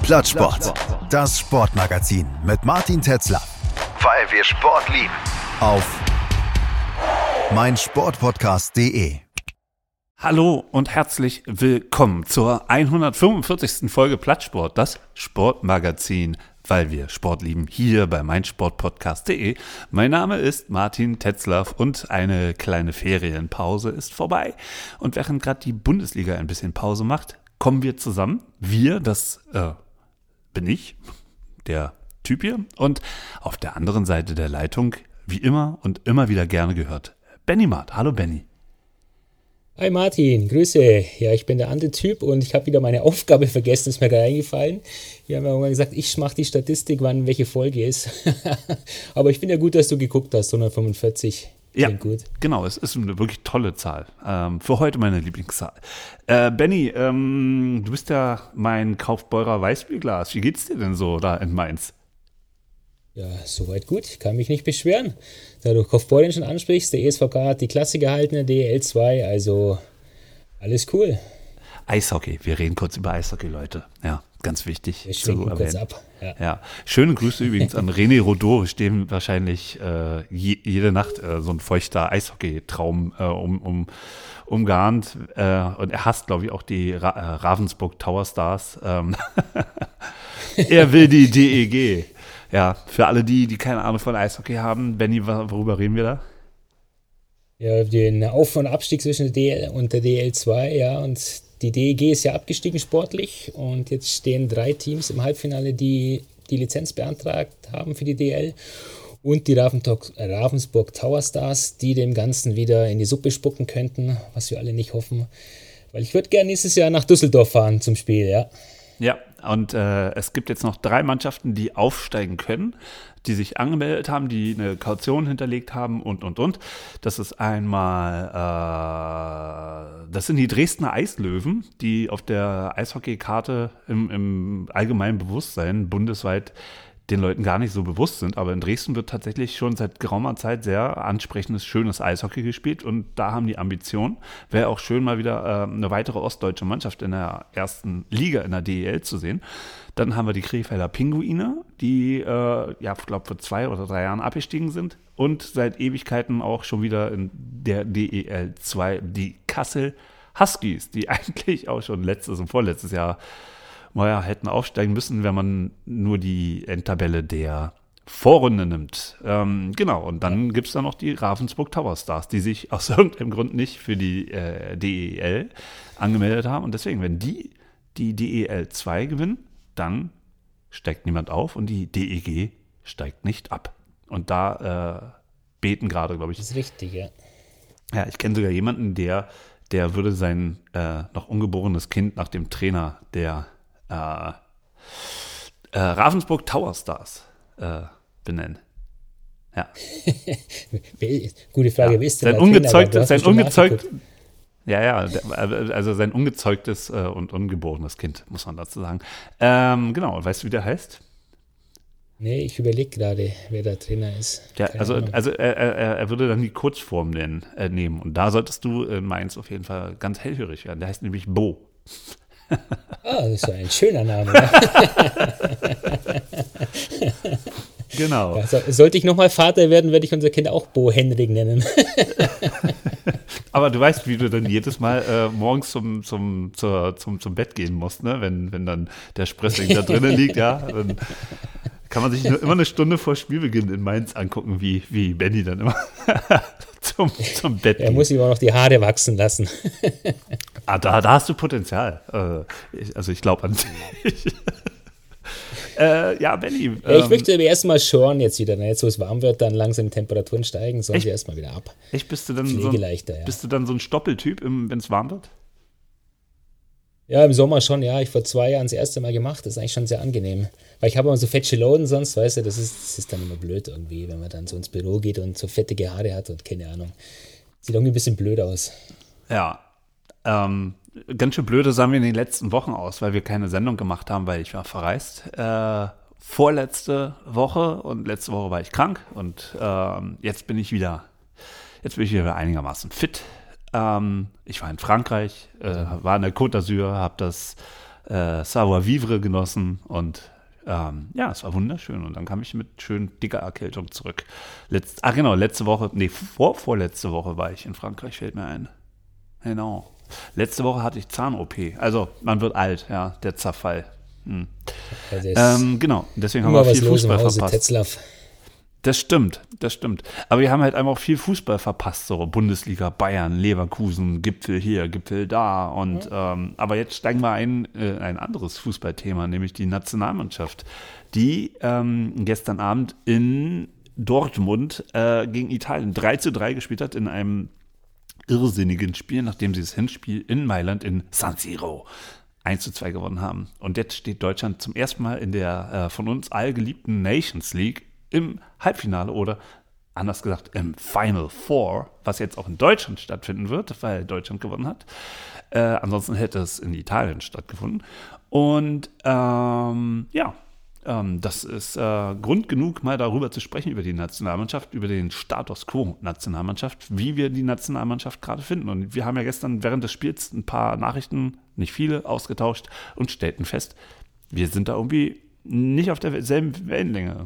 Plattsport. Das Sportmagazin mit Martin Tetzler. Weil wir Sport lieben. Auf meinsportpodcast.de. Hallo und herzlich willkommen zur 145. Folge Plattsport, das Sportmagazin, weil wir Sport lieben, hier bei meinsportpodcast.de. Mein Name ist Martin Tetzler und eine kleine Ferienpause ist vorbei. Und während gerade die Bundesliga ein bisschen Pause macht, kommen wir zusammen. Wir, das bin ich, der Typ hier. Und auf der anderen Seite der Leitung, wie immer und immer wieder gerne gehört, Benny Maat. Hallo Benny. Hi Martin, Grüße. Ja, ich bin der andere Typ und ich habe wieder meine Aufgabe vergessen, ist mir gerade eingefallen. Wir haben ja irgendwann gesagt, ich mache die Statistik, wann welche Folge ist. Aber ich finde ja gut, dass du geguckt hast, 145. Ja, gut. Genau, es ist eine wirklich tolle Zahl. Für heute meine Lieblingszahl. Benny, du bist ja mein Kaufbeurer Weißbierglas. Wie geht's dir denn so da in Mainz? Ja, soweit gut. Ich kann mich nicht beschweren. Da du Kaufbeuren schon ansprichst, der ESVK hat die Klasse gehalten, der DEL 2, also alles cool. Eishockey, wir reden kurz über Eishockey, Leute. Ja, ganz wichtig Wir zu erwähnen. kurz ab. Ja. Schöne Grüße übrigens an René Rodeau, stehen wahrscheinlich jede Nacht so ein feuchter Eishockey-Traum umgarnt. Und er hasst, glaube ich, auch die Ravensburg Tower Stars. Er will die DEG. Ja, für alle die keine Ahnung von Eishockey haben, Benny, worüber reden wir da? Ja, den Auf- und Abstieg zwischen der DL und der DL 2, ja, und die DEG ist ja abgestiegen sportlich und jetzt stehen 3 Teams im Halbfinale, die die Lizenz beantragt haben für die DL und die Ravensburg Tower Stars, die dem Ganzen wieder in die Suppe spucken könnten, was wir alle nicht hoffen, weil ich würde gerne nächstes Jahr nach Düsseldorf fahren zum Spiel, ja. Ja, und es gibt jetzt noch 3 Mannschaften, die aufsteigen können, die sich angemeldet haben, die eine Kaution hinterlegt haben und. Das ist einmal, das sind die Dresdner Eislöwen, die auf der Eishockeykarte im allgemeinen Bewusstsein bundesweit den Leuten gar nicht so bewusst sind, aber in Dresden wird tatsächlich schon seit geraumer Zeit sehr ansprechendes, schönes Eishockey gespielt und da haben die Ambition, wäre auch schön mal wieder eine weitere ostdeutsche Mannschaft in der ersten Liga in der DEL zu sehen. Dann haben wir die Krefelder Pinguine, die, ich glaube, vor 2 oder 3 Jahren abgestiegen sind und seit Ewigkeiten auch schon wieder in der DEL 2 die Kassel Huskies, die eigentlich auch schon letztes und vorletztes Jahr hätten aufsteigen müssen, wenn man nur die Endtabelle der Vorrunde nimmt. Genau, und dann gibt es da noch die Ravensburg Tower Stars, die sich aus irgendeinem Grund nicht für die DEL angemeldet haben. Und deswegen, wenn die DEL 2 gewinnen, dann steigt niemand auf und die DEG steigt nicht ab. Und da beten gerade, glaube ich. Das ist richtig, ja. Ja, ich kenne sogar jemanden, der würde sein noch ungeborenes Kind nach dem Trainer der Ravensburg Tower Stars benennen. Ja. Gute Frage, ja. wer ist denn sein ungezeugtes und ungeborenes Kind, muss man dazu sagen. Genau, und weißt du, wie der heißt? Nee, ich überlege gerade, wer der Trainer ist. Ja, also er würde dann die Kurzform nehmen. Und da solltest du in Mainz auf jeden Fall ganz hellhörig werden. Der heißt nämlich Bo. Das ist ja ein schöner Name. Genau. Ja, sollte ich nochmal Vater werden, werde ich unser Kind auch Bo Henrik nennen. Aber du weißt, wie du dann jedes Mal morgens zum Bett gehen musst, ne? Wenn dann der Sprössling da drinnen liegt, ja, dann kann man sich immer eine Stunde vor Spielbeginn in Mainz angucken, wie Benny dann immer zum Bett geht. Er muss ihm auch noch die Haare wachsen lassen. Da hast du Potenzial. Ich glaube an dich. Ja, Benny. Ich möchte aber erstmal schauen jetzt wieder. Jetzt, wo es warm wird, dann langsam die Temperaturen steigen, sollen sie erstmal wieder ab. Bist du dann so ein Stoppeltyp, wenn es warm wird? Ja, im Sommer schon, ja. Ich vor 2 Jahren das erste Mal gemacht. Das ist eigentlich schon sehr angenehm. Weil ich habe immer so fette Loden sonst, weißt du, das ist dann immer blöd irgendwie, wenn man dann so ins Büro geht und so fettige Haare hat und keine Ahnung. Sieht irgendwie ein bisschen blöd aus. Ja, ganz schön blöde sahen wir in den letzten Wochen aus, weil wir keine Sendung gemacht haben, weil ich war verreist. Vorletzte Woche und letzte Woche war ich krank und jetzt bin ich wieder einigermaßen fit. Ich war in Frankreich, war in der Côte d'Azur, habe das Savoir Vivre genossen und ja, es war wunderschön. Und dann kam ich mit schön dicker Erkältung zurück. Letzte Woche, vorletzte Woche war ich in Frankreich, fällt mir ein. Genau. Letzte Woche hatte ich Zahn-OP. Also, man wird alt, ja, der Zerfall. Genau, deswegen haben wir viel Fußball verpasst. Tetzlaff. Das stimmt. Aber wir haben halt einfach auch viel Fußball verpasst, so Bundesliga, Bayern, Leverkusen, Gipfel hier, Gipfel da. Und aber jetzt steigen wir ein anderes Fußballthema, nämlich die Nationalmannschaft, die gestern Abend in Dortmund gegen Italien 3:3 gespielt hat in einem irrsinnigen Spiel, nachdem sie das Hinspiel in Mailand in San Siro 1:2 gewonnen haben. Und jetzt steht Deutschland zum ersten Mal in der von uns allgeliebten Nations League im Halbfinale oder anders gesagt im Final Four, was jetzt auch in Deutschland stattfinden wird, weil Deutschland gewonnen hat. Ansonsten hätte es in Italien stattgefunden. Und das ist Grund genug, mal darüber zu sprechen, über die Nationalmannschaft, über den Status quo Nationalmannschaft, wie wir die Nationalmannschaft gerade finden. Und wir haben ja gestern während des Spiels ein paar Nachrichten, nicht viele, ausgetauscht und stellten fest, wir sind da irgendwie nicht auf derselben Wellenlänge.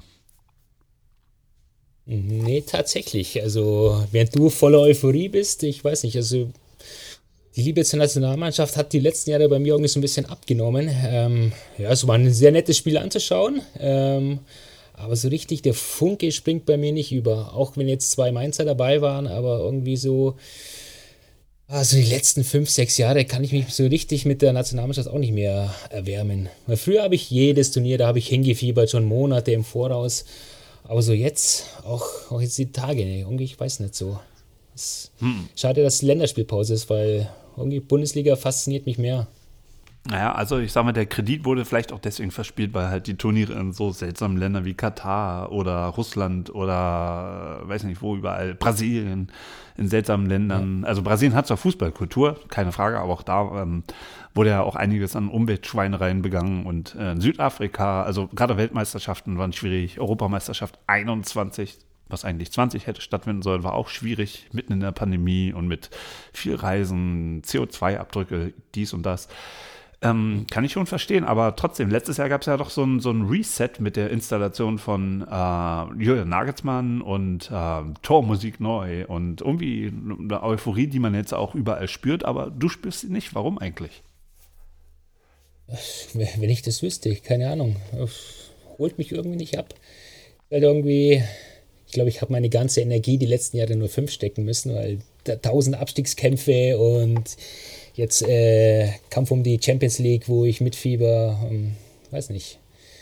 Nee, tatsächlich. Also, während du voller Euphorie bist, ich weiß nicht, also die Liebe zur Nationalmannschaft hat die letzten Jahre bei mir irgendwie so ein bisschen abgenommen. Es war ein sehr nettes Spiel anzuschauen, aber so richtig der Funke springt bei mir nicht über. Auch wenn jetzt 2 Mainzer dabei waren, aber irgendwie so, also die letzten 5, 6 Jahre kann ich mich so richtig mit der Nationalmannschaft auch nicht mehr erwärmen. Weil früher habe ich jedes Turnier, da habe ich hingefiebert, schon Monate im Voraus. Aber so jetzt, auch jetzt die Tage, irgendwie, ich weiß nicht so. Schade, dass Länderspielpause ist, weil irgendwie Bundesliga fasziniert mich mehr. Naja, also ich sag mal, der Kredit wurde vielleicht auch deswegen verspielt, weil halt die Turniere in so seltsamen Ländern wie Katar oder Russland oder weiß nicht wo überall, Brasilien, in seltsamen Ländern. Also Brasilien hat zwar Fußballkultur, keine Frage, aber auch da wurde ja auch einiges an Umweltschweinereien begangen und in Südafrika, also gerade Weltmeisterschaften waren schwierig, Europameisterschaft 21, was eigentlich 20 hätte stattfinden sollen, war auch schwierig, mitten in der Pandemie und mit viel Reisen, CO2-Abdrücke, dies und das. Kann ich schon verstehen, aber trotzdem, letztes Jahr gab es ja doch so ein Reset mit der Installation von Julian Nagelsmann und Tormusik neu und irgendwie eine Euphorie, die man jetzt auch überall spürt, aber du spürst sie nicht. Warum eigentlich? Wenn ich das wüsste, keine Ahnung. Holt mich irgendwie nicht ab. Weil irgendwie, ich glaube, ich habe meine ganze Energie die letzten Jahre nur 5 stecken müssen, weil 1000 Abstiegskämpfe und jetzt Kampf um die Champions League, wo ich mitfieber, weiß nicht.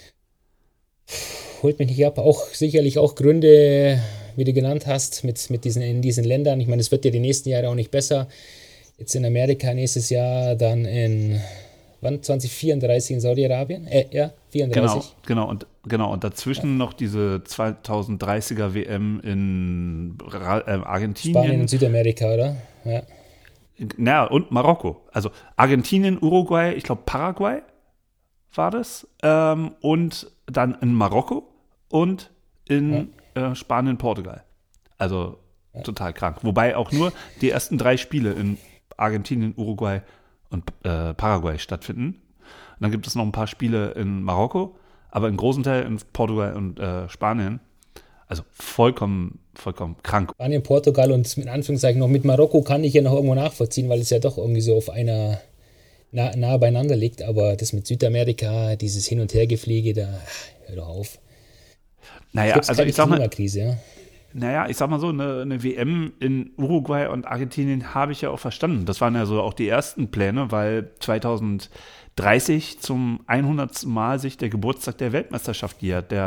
Holt mich nicht ab. Auch sicherlich auch Gründe, wie du genannt hast, in diesen Ländern. Ich meine, es wird ja die nächsten Jahre auch nicht besser. Jetzt in Amerika nächstes Jahr, dann in 2034 in Saudi-Arabien? 34. Genau. Und dazwischen noch diese 2030er WM in Argentinien. Spanien und Südamerika, oder? Ja. Ja, und Marokko. Also Argentinien, Uruguay, ich glaube Paraguay war das. Und dann in Marokko und in Spanien, Portugal. Also total krank. Wobei auch nur die ersten 3 Spiele in Argentinien, Uruguay und Paraguay stattfinden. Und dann gibt es noch ein paar Spiele in Marokko, aber im großen Teil in Portugal und Spanien. Also vollkommen krank. Spanien, Portugal und in Anführungszeichen noch mit Marokko kann ich ja noch irgendwo nachvollziehen, weil es ja doch irgendwie so auf einer nah beieinander liegt. Aber das mit Südamerika, dieses Hin- und Hergefliege, da hör doch auf. Naja, also ich sag mal, ja. Naja, ich sag mal so, eine WM in Uruguay und Argentinien habe ich ja auch verstanden. Das waren ja so auch die ersten Pläne, weil 2030 zum 100. Mal sich der Geburtstag der Weltmeisterschaft jährt, die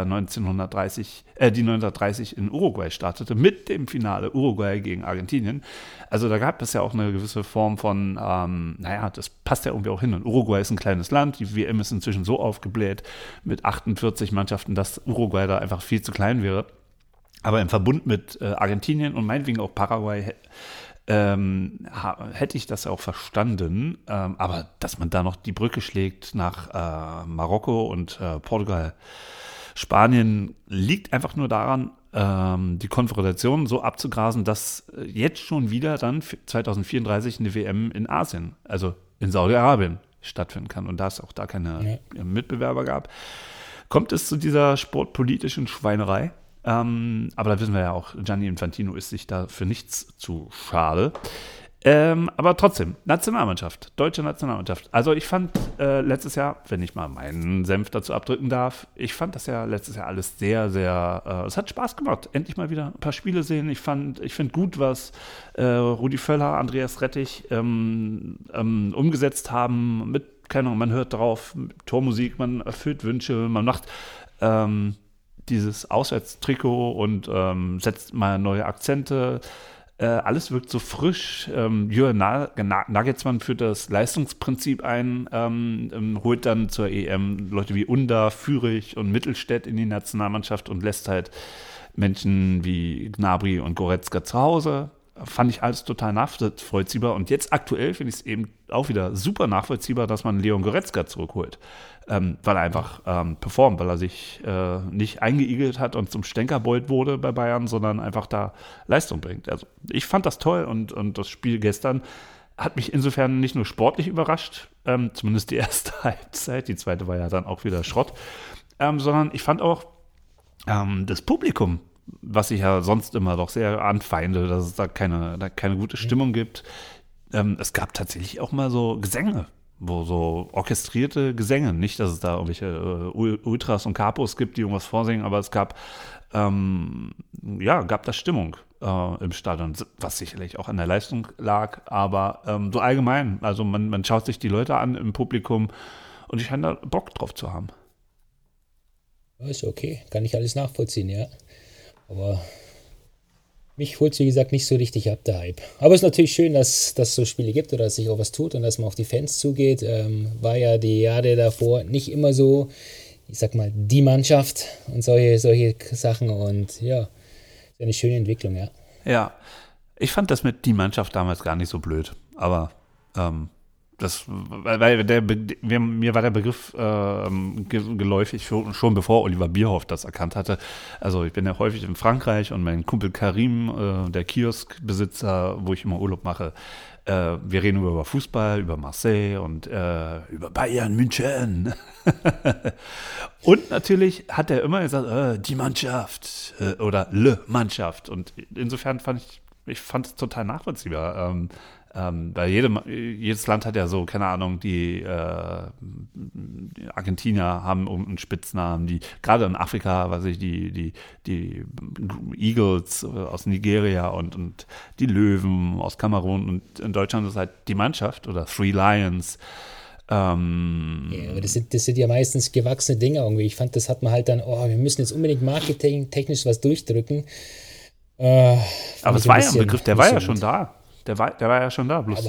1930 in Uruguay startete, mit dem Finale Uruguay gegen Argentinien. Also da gab es ja auch eine gewisse Form von, das passt ja irgendwie auch hin. Und Uruguay ist ein kleines Land, die WM ist inzwischen so aufgebläht mit 48 Mannschaften, dass Uruguay da einfach viel zu klein wäre. Aber im Verbund mit Argentinien und meinetwegen auch Paraguay hätte ich das auch verstanden. Aber dass man da noch die Brücke schlägt nach Marokko und Portugal, Spanien, liegt einfach nur daran, die Konfrontation so abzugrasen, dass jetzt schon wieder dann 2034 eine WM in Asien, also in Saudi-Arabien, stattfinden kann und da es auch da keine Mitbewerber gab, kommt es zu dieser sportpolitischen Schweinerei. Aber da wissen wir ja auch, Gianni Infantino ist sich da für nichts zu schade. Aber trotzdem, Nationalmannschaft, deutsche Nationalmannschaft. Also ich fand letztes Jahr, wenn ich mal meinen Senf dazu abdrücken darf, ich fand das ja letztes Jahr alles sehr, sehr, es hat Spaß gemacht. Endlich mal wieder ein paar Spiele sehen. Ich finde gut, was Rudi Völler, Andreas Rettich umgesetzt haben. Mit, keine Ahnung, man hört drauf, Tormusik, man erfüllt Wünsche, man macht dieses Auswärtstrikot und setzt mal neue Akzente. Alles wirkt so frisch. Jürgen Nagelsmann führt das Leistungsprinzip ein, holt dann zur EM Leute wie Under, Führig und Mittelstädt in die Nationalmannschaft und lässt halt Menschen wie Gnabry und Goretzka zu Hause. Fand ich alles total nachvollziehbar. Und jetzt aktuell finde ich es eben auch wieder super nachvollziehbar, dass man Leon Goretzka zurückholt. Weil er einfach performt, weil er sich nicht eingeigelt hat und zum Stänkerbold wurde bei Bayern, sondern einfach da Leistung bringt. Also ich fand das toll und das Spiel gestern hat mich insofern nicht nur sportlich überrascht, zumindest die erste Halbzeit, die zweite war ja dann auch wieder Schrott, sondern ich fand auch das Publikum, was ich ja sonst immer doch sehr anfeinde, dass es da keine gute Stimmung gibt. Es gab tatsächlich auch mal so Gesänge, so orchestrierte Gesänge. Nicht, dass es da irgendwelche Ultras und Capos gibt, die irgendwas vorsingen, aber es gab da Stimmung im Stadion, was sicherlich auch an der Leistung lag, aber so allgemein, also man schaut sich die Leute an im Publikum und ich scheine da Bock drauf zu haben. Ist okay, kann ich alles nachvollziehen, ja. Aber mich holt es, wie gesagt, nicht so richtig ab, der Hype. Aber es ist natürlich schön, dass es so Spiele gibt oder dass sich auch was tut und dass man auf die Fans zugeht. War ja die Jahre davor nicht immer so, ich sag mal, die Mannschaft und solche Sachen. Und ja, ist eine schöne Entwicklung, ja. Ja, ich fand das mit die Mannschaft damals gar nicht so blöd. Aber mir war der Begriff geläufig schon bevor Oliver Bierhoff das erkannt hatte. Also ich bin ja häufig in Frankreich und mein Kumpel Karim, der Kioskbesitzer, wo ich immer Urlaub mache, wir reden über Fußball, über Marseille und über Bayern München. Und natürlich hat er immer gesagt, die Mannschaft oder Le Mannschaft. Und insofern fand ich es total nachvollziehbar. Weil jedes Land hat ja so, keine Ahnung, die Argentinier haben einen Spitznamen, die gerade in Afrika, die Eagles aus Nigeria und die Löwen aus Kamerun und in Deutschland ist es halt die Mannschaft oder Three Lions. Ja, aber das sind ja meistens gewachsene Dinge irgendwie. Ich fand, das hat man halt dann, wir müssen jetzt unbedingt marketingtechnisch was durchdrücken. Aber es war ja ein Begriff, der war ja schon da. Der war ja schon da. Bloß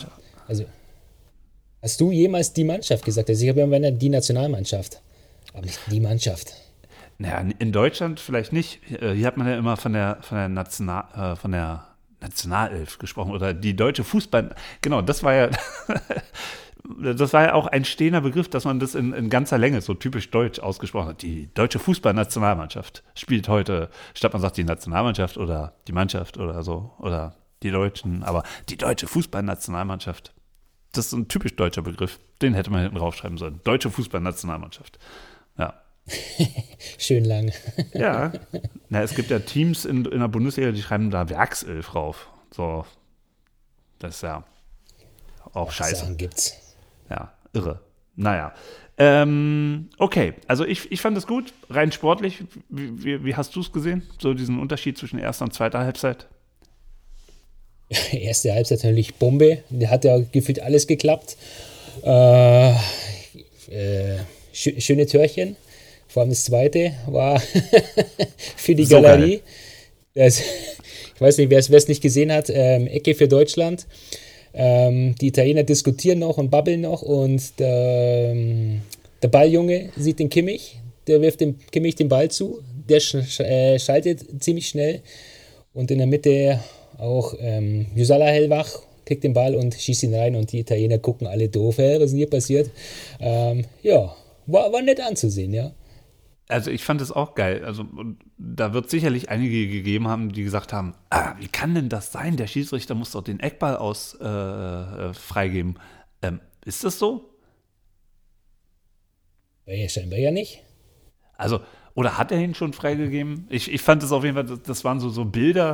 hast du jemals die Mannschaft gesagt? Also ich habe ja immer die Nationalmannschaft, aber nicht die Mannschaft. Naja, in Deutschland vielleicht nicht. Hier hat man ja immer von der Nationalelf gesprochen oder die deutsche Fußball. Genau, das war ja auch ein stehender Begriff, dass man das in ganzer Länge so typisch deutsch ausgesprochen hat. Die deutsche Fußballnationalmannschaft spielt heute, statt man sagt die Nationalmannschaft oder die Mannschaft oder so oder die Deutschen, aber die deutsche Fußballnationalmannschaft, das ist ein typisch deutscher Begriff. Den hätte man hinten draufschreiben sollen. Deutsche Fußballnationalmannschaft. Ja. Schön lang. Ja. Es gibt ja Teams in der Bundesliga, die schreiben da Werkself rauf. So. Das ist ja auch scheiße. Sachen gibt's. Ja, irre. Naja. Okay, also ich fand es gut, rein sportlich. Wie hast du es gesehen? So diesen Unterschied zwischen erster und zweiter Halbzeit? Erste Halbzeit natürlich Bombe. Da hat ja gefühlt alles geklappt. Schöne Törchen. Vor allem das zweite war für die so Galerie. Ich weiß nicht, wer es nicht gesehen hat. Ecke für Deutschland. Die Italiener diskutieren noch und babbeln noch. Und der Balljunge sieht den Kimmich. Der wirft dem Kimmich den Ball zu. Der schaltet ziemlich schnell. Und in der Mitte auch Jusala hellwach, kriegt den Ball und schießt ihn rein und die Italiener gucken alle doof, was ist denn hier passiert? War nett anzusehen, ja. Also ich fand es auch geil. Also da wird sicherlich einige gegeben haben, die gesagt haben, wie kann denn das sein? Der Schiedsrichter muss doch den Eckball freigeben. Ist das so? Ja, scheinbar ja nicht. Also, oder hat er ihn schon freigegeben? Ich fand es auf jeden Fall, das waren so Bilder,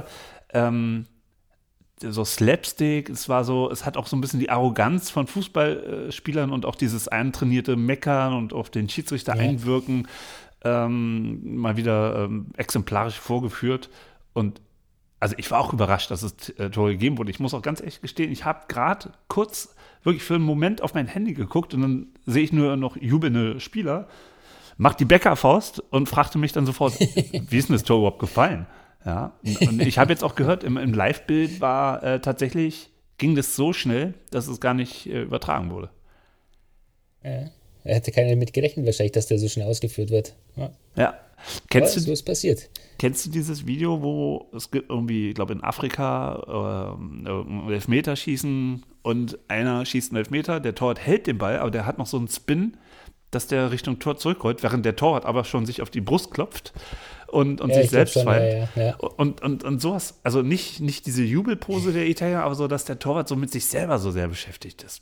so Slapstick, es hat auch so ein bisschen die Arroganz von Fußballspielern und auch dieses eintrainierte Meckern und auf den Schiedsrichter einwirken, mal wieder exemplarisch vorgeführt. Und also ich war auch überrascht, dass es Tore gegeben wurde. Ich muss auch ganz ehrlich gestehen, ich habe gerade kurz wirklich für einen Moment auf mein Handy geguckt und dann sehe ich nur noch jubelnde Spieler, macht die Bäckerfaust und fragte mich dann sofort, wie ist denn das Tor überhaupt gefallen? Ja, und ich habe jetzt auch gehört, im Live-Bild war tatsächlich, ging das so schnell, dass es gar nicht übertragen wurde. Ja. Er hatte keiner mit gerechnet wahrscheinlich, dass der so schnell ausgeführt wird. Ja. So ist passiert. Kennst du dieses Video, wo es gibt irgendwie, ich glaube in Afrika, Elfmeterschießen und einer schießt einen Elfmeter, der Torwart hält den Ball, aber der hat noch so einen Spin, dass der Richtung Tor zurückrollt, während der Torwart aber schon sich auf die Brust klopft und sich selbst feiert. Ja. Und sowas, also nicht diese Jubelpose der Italiener, aber so, dass der Torwart so mit sich selber so sehr beschäftigt ist.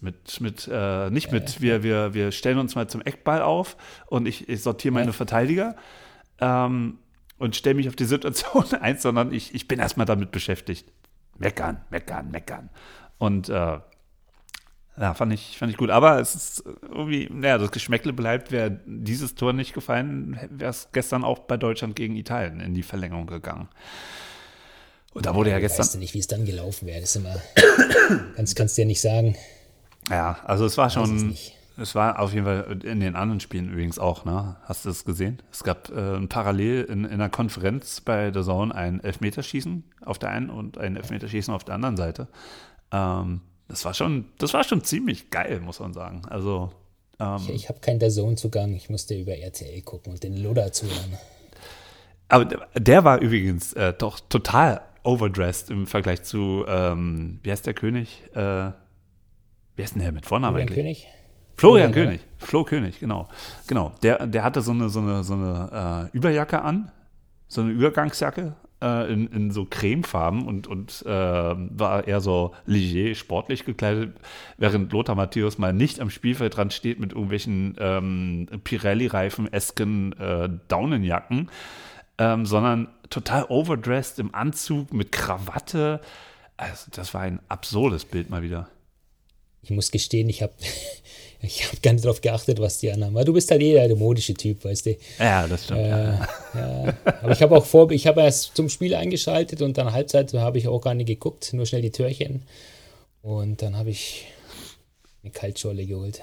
Wir stellen uns mal zum Eckball auf und ich sortiere meine Verteidiger und stelle mich auf die Situation ein, sondern ich bin erstmal damit beschäftigt. Meckern. Und fand ich gut. Aber es ist irgendwie, das Geschmäckle bleibt, wäre dieses Tor nicht gefallen, wäre es gestern auch bei Deutschland gegen Italien in die Verlängerung gegangen. Und da wurde ja gestern. Weißt du nicht, wie es dann gelaufen wäre? Das ist immer. kannst du ja nicht sagen. Ja, also es war schon. Es war auf jeden Fall in den anderen Spielen übrigens auch, ne? Hast du es gesehen? Es gab parallel in einer Konferenz bei The Zone ein Elfmeterschießen auf der einen und ein Elfmeterschießen auf der anderen Seite. Das war schon ziemlich geil, muss man sagen. Also ich habe keinen DAZN-Zugang, ich musste über RTL gucken und den Lodder zuhören. Aber der war übrigens doch total overdressed im Vergleich zu, wie heißt der König? Wie heißt denn der mit Vornamen eigentlich? König? Florian König. Flo König, genau. Der hatte so eine Überjacke an, so eine Übergangsjacke in so cremefarben und war eher so léger, sportlich gekleidet, während Lothar Matthäus mal nicht am Spielfeldrand steht mit irgendwelchen Pirelli-Reifen-esken Daunenjacken, sondern total overdressed im Anzug mit Krawatte. Also das war ein absurdes Bild mal wieder. Ich muss gestehen, ich habe gar nicht darauf geachtet, was die anhaben. Aber du bist halt der modische Typ, weißt du. Ja, das stimmt. Ja. Aber ich habe erst zum Spiel eingeschaltet und dann Halbzeit habe ich auch gar nicht geguckt, nur schnell die Türchen. Und dann habe ich eine Kaltschorle geholt.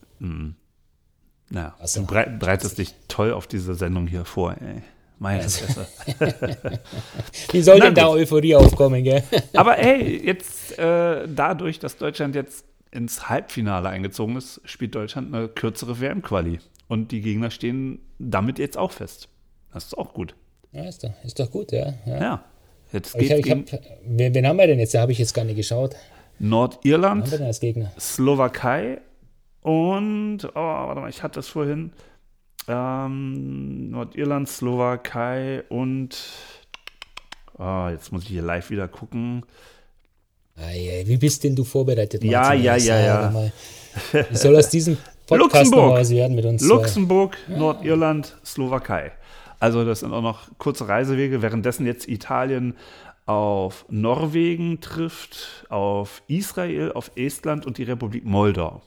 Ja, du bereitest dich toll auf diese Sendung hier vor, ey. Meine Fresse. Wie soll denn da Euphorie aufkommen, gell? Aber ey, jetzt dadurch, dass Deutschland jetzt ins Halbfinale eingezogen ist, spielt Deutschland eine kürzere WM-Quali. Und die Gegner stehen damit jetzt auch fest. Das ist auch gut. Ja, ist doch gut, ja. Ja. Jetzt wen haben wir denn jetzt? Da habe ich jetzt gar nicht geschaut. Nordirland, haben wir denn als Gegner? Slowakei und, warte mal, ich hatte das vorhin. Nordirland, Slowakei und jetzt muss ich hier live wieder gucken. Wie bist denn du vorbereitet? Ja. Wie soll aus diesem Podcast noch was werden mit uns? Luxemburg, Nordirland, Slowakei. Also das sind auch noch kurze Reisewege, währenddessen jetzt Italien auf Norwegen trifft, auf Israel, auf Estland und die Republik Moldau.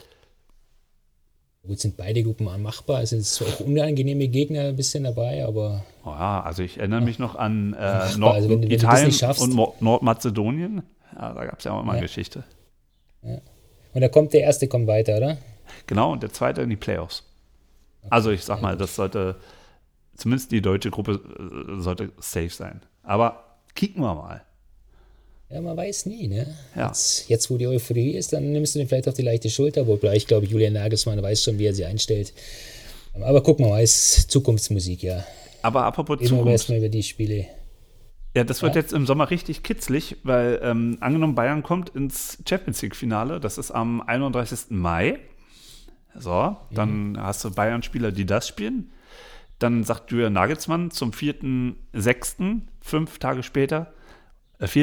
Gut, sind beide Gruppen machbar. Es sind auch unangenehme Gegner ein bisschen dabei, aber. Ja, also ich erinnere mich noch an Italien und Nordmazedonien. Ja, da gab es ja auch immer eine Geschichte. Ja. Und der Erste kommt weiter, oder? Genau, und der Zweite in die Playoffs. Okay, also ich sag mal, das sollte, zumindest die deutsche Gruppe sollte safe sein. Aber kicken wir mal. Ja, man weiß nie, ne? Ja. Jetzt, wo die Euphorie ist, dann nimmst du den vielleicht auf die leichte Schulter, wobei ich glaube, Julian Nagelsmann weiß schon, wie er sie einstellt. Aber guck mal, ist Zukunftsmusik, ja. Aber apropos Zukunft. Reden wir erstmal über die Spiele. Ja, das wird jetzt im Sommer richtig kitzlig, weil angenommen Bayern kommt ins Champions-League-Finale, das ist am 31. Mai. So, dann hast du Bayern-Spieler, die das spielen. Dann sagt Julian Nagelsmann zum 4.6., 4 Tage später,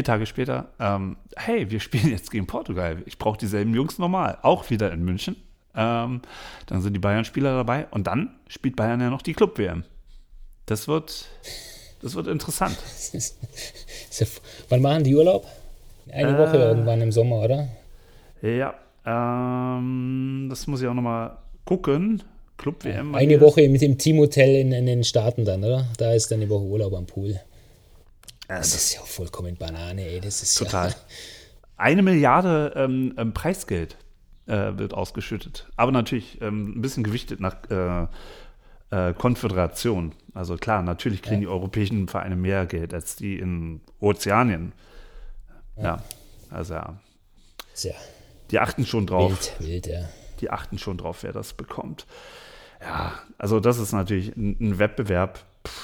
hey, wir spielen jetzt gegen Portugal. Ich brauche dieselben Jungs normal. Auch wieder in München. Dann sind die Bayern-Spieler dabei und dann spielt Bayern ja noch die Club-WM. Das wird interessant. Wann machen die Urlaub? Eine Woche irgendwann im Sommer, oder? Ja, das muss ich auch nochmal gucken. Club-WM. Eine Woche mit dem Teamhotel in den Staaten dann, oder? Da ist dann eine Woche Urlaub am Pool. Das ist ja vollkommen Banane, ey. Das ist total. Ja 1 Milliarde Preisgeld wird ausgeschüttet. Aber natürlich ein bisschen gewichtet nach Konföderation. Also klar, natürlich kriegen die europäischen Vereine mehr Geld als die in Ozeanien. Ja, also die achten schon drauf. Wild, ja. Die achten schon drauf, wer das bekommt. Ja, also das ist natürlich ein Wettbewerb.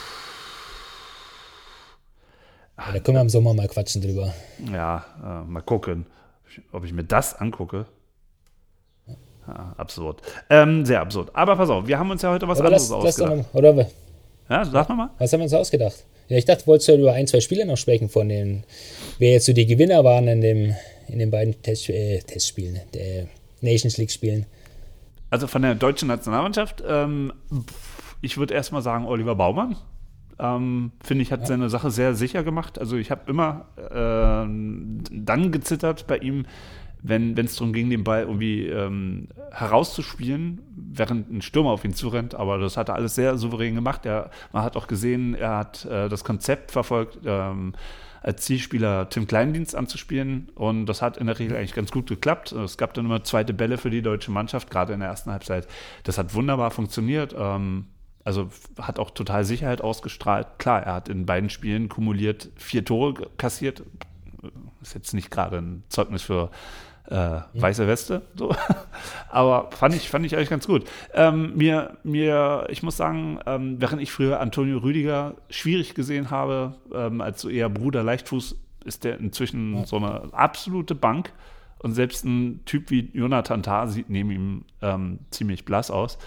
Ja, da können wir im Sommer mal quatschen drüber. Ja, mal gucken, ob ich mir das angucke. Ja, absurd. Sehr absurd. Aber pass auf, wir haben uns ja heute was anderes ausgedacht. Ja, sag nochmal. Was haben wir uns ausgedacht? Ja, ich dachte, wolltest du über 1, 2 Spiele noch sprechen, von denen, wer jetzt so die Gewinner waren in den beiden Testspielen, der Nations League-Spielen. Also von der deutschen Nationalmannschaft, ich würde erstmal sagen Oliver Baumann. Finde ich, hat seine Sache sehr sicher gemacht. Also ich habe immer dann gezittert bei ihm, wenn es darum ging, den Ball irgendwie herauszuspielen, während ein Stürmer auf ihn zurennt. Aber das hat er alles sehr souverän gemacht. Man hat auch gesehen, er hat das Konzept verfolgt, als Zielspieler Tim Kleindienst anzuspielen. Und das hat in der Regel eigentlich ganz gut geklappt. Es gab dann immer zweite Bälle für die deutsche Mannschaft, gerade in der ersten Halbzeit. Das hat wunderbar funktioniert. Also hat auch total Sicherheit ausgestrahlt. Klar, er hat in beiden Spielen kumuliert 4 Tore kassiert. Ist jetzt nicht gerade ein Zeugnis für weiße Weste, so. Aber fand ich eigentlich ganz gut. Ich muss sagen, während ich früher Antonio Rüdiger schwierig gesehen habe, als so eher Bruder Leichtfuß, ist der inzwischen so eine absolute Bank. Und selbst ein Typ wie Jonathan Tah sieht neben ihm ziemlich blass aus.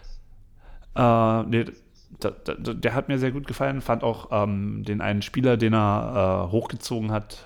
Der hat mir sehr gut gefallen. Fand auch den einen Spieler, den er hochgezogen hat,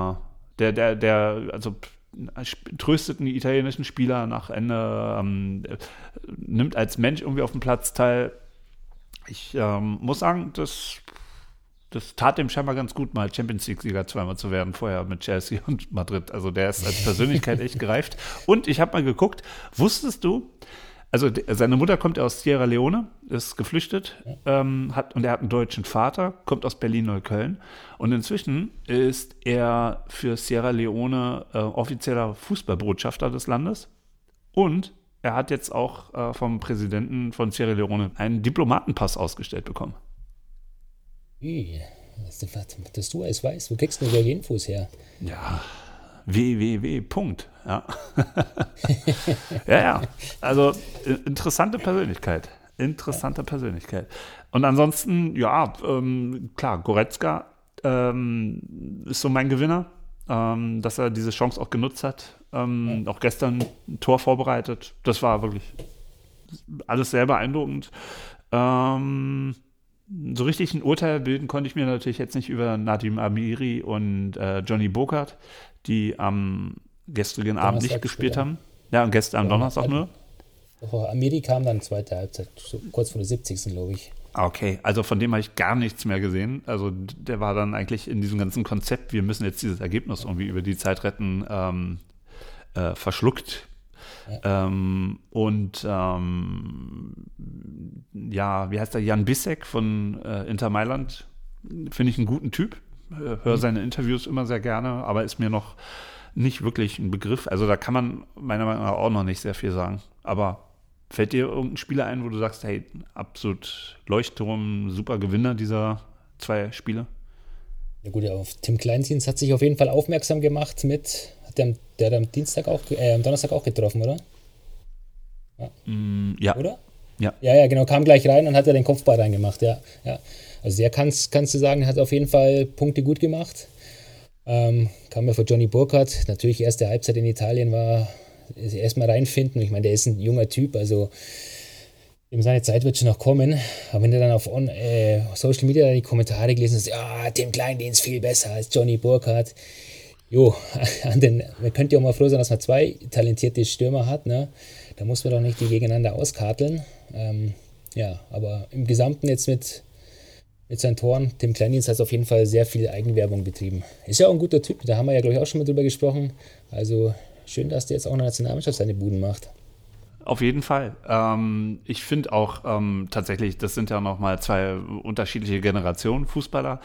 der tröstet einen italienischen Spieler nach Ende, nimmt als Mensch irgendwie auf dem Platz teil. Ich muss sagen, das tat dem scheinbar ganz gut, mal Champions League-Sieger zweimal zu werden, vorher mit Chelsea und Madrid. Also der ist als Persönlichkeit echt gereift. Und ich habe mal geguckt, wusstest du, also seine Mutter kommt aus Sierra Leone, ist geflüchtet, und er hat einen deutschen Vater, kommt aus Berlin-Neukölln. Und inzwischen ist er für Sierra Leone offizieller Fußballbotschafter des Landes. Und er hat jetzt auch vom Präsidenten von Sierra Leone einen Diplomatenpass ausgestellt bekommen. Dass du alles weißt, wo kriegst du solche Infos her? Ja, www. Ja. ja. Also interessante Persönlichkeit. Und ansonsten, ja, klar, Goretzka ist so mein Gewinner, dass er diese Chance auch genutzt hat. Auch gestern ein Tor vorbereitet. Das war wirklich alles sehr beeindruckend. So richtig ein Urteil bilden konnte ich mir natürlich jetzt nicht über Nadim Amiri und Johnny Burkhardt, die am gestrigen Abend nicht gespielt haben. Ja, und gestern am Donnerstag nur. Amiri kam dann zweite Halbzeit, so kurz vor der 70. glaube ich. Okay, also von dem habe ich gar nichts mehr gesehen. Also der war dann eigentlich in diesem ganzen Konzept, wir müssen jetzt dieses Ergebnis irgendwie über die Zeit retten, verschluckt. Ja. Wie heißt der? Jan Bissek von Inter Mailand. Finde ich einen guten Typ. Höre seine Interviews immer sehr gerne, aber ist mir noch nicht wirklich ein Begriff. Also da kann man meiner Meinung nach auch noch nicht sehr viel sagen. Aber fällt dir irgendein Spieler ein, wo du sagst, hey, absolut Leuchtturm, super Gewinner dieser 2 Spiele? Ja gut, auf Tim Kleindienst hat sich auf jeden Fall aufmerksam gemacht der hat am Donnerstag auch getroffen, oder? Ja. Oder? Ja. Ja, genau, kam gleich rein und hat den Kopfball reingemacht, ja. Also der kannst du sagen, hat auf jeden Fall Punkte gut gemacht. Kam ja für Johnny Burkhardt, natürlich erste Halbzeit in Italien war erstmal reinfinden. Ich meine, der ist ein junger Typ, also seine Zeit wird schon noch kommen. Aber wenn du dann auf Social Media die Kommentare gelesen hast, ja, Tim Kleindienst viel besser als Johnny Burkhardt. Man könnte ja auch mal froh sein, dass man 2 talentierte Stürmer hat, ne? Da muss man doch nicht die gegeneinander auskarteln. Ja, aber im Gesamten jetzt mit seinen Toren, Tim Kleindienst hat auf jeden Fall sehr viel Eigenwerbung betrieben. Ist ja auch ein guter Typ, da haben wir ja, glaube ich, auch schon mal drüber gesprochen. Also schön, dass der jetzt auch in der Nationalmannschaft seine Buden macht. Auf jeden Fall. Ich finde auch tatsächlich, das sind ja nochmal zwei unterschiedliche Generationen Fußballer.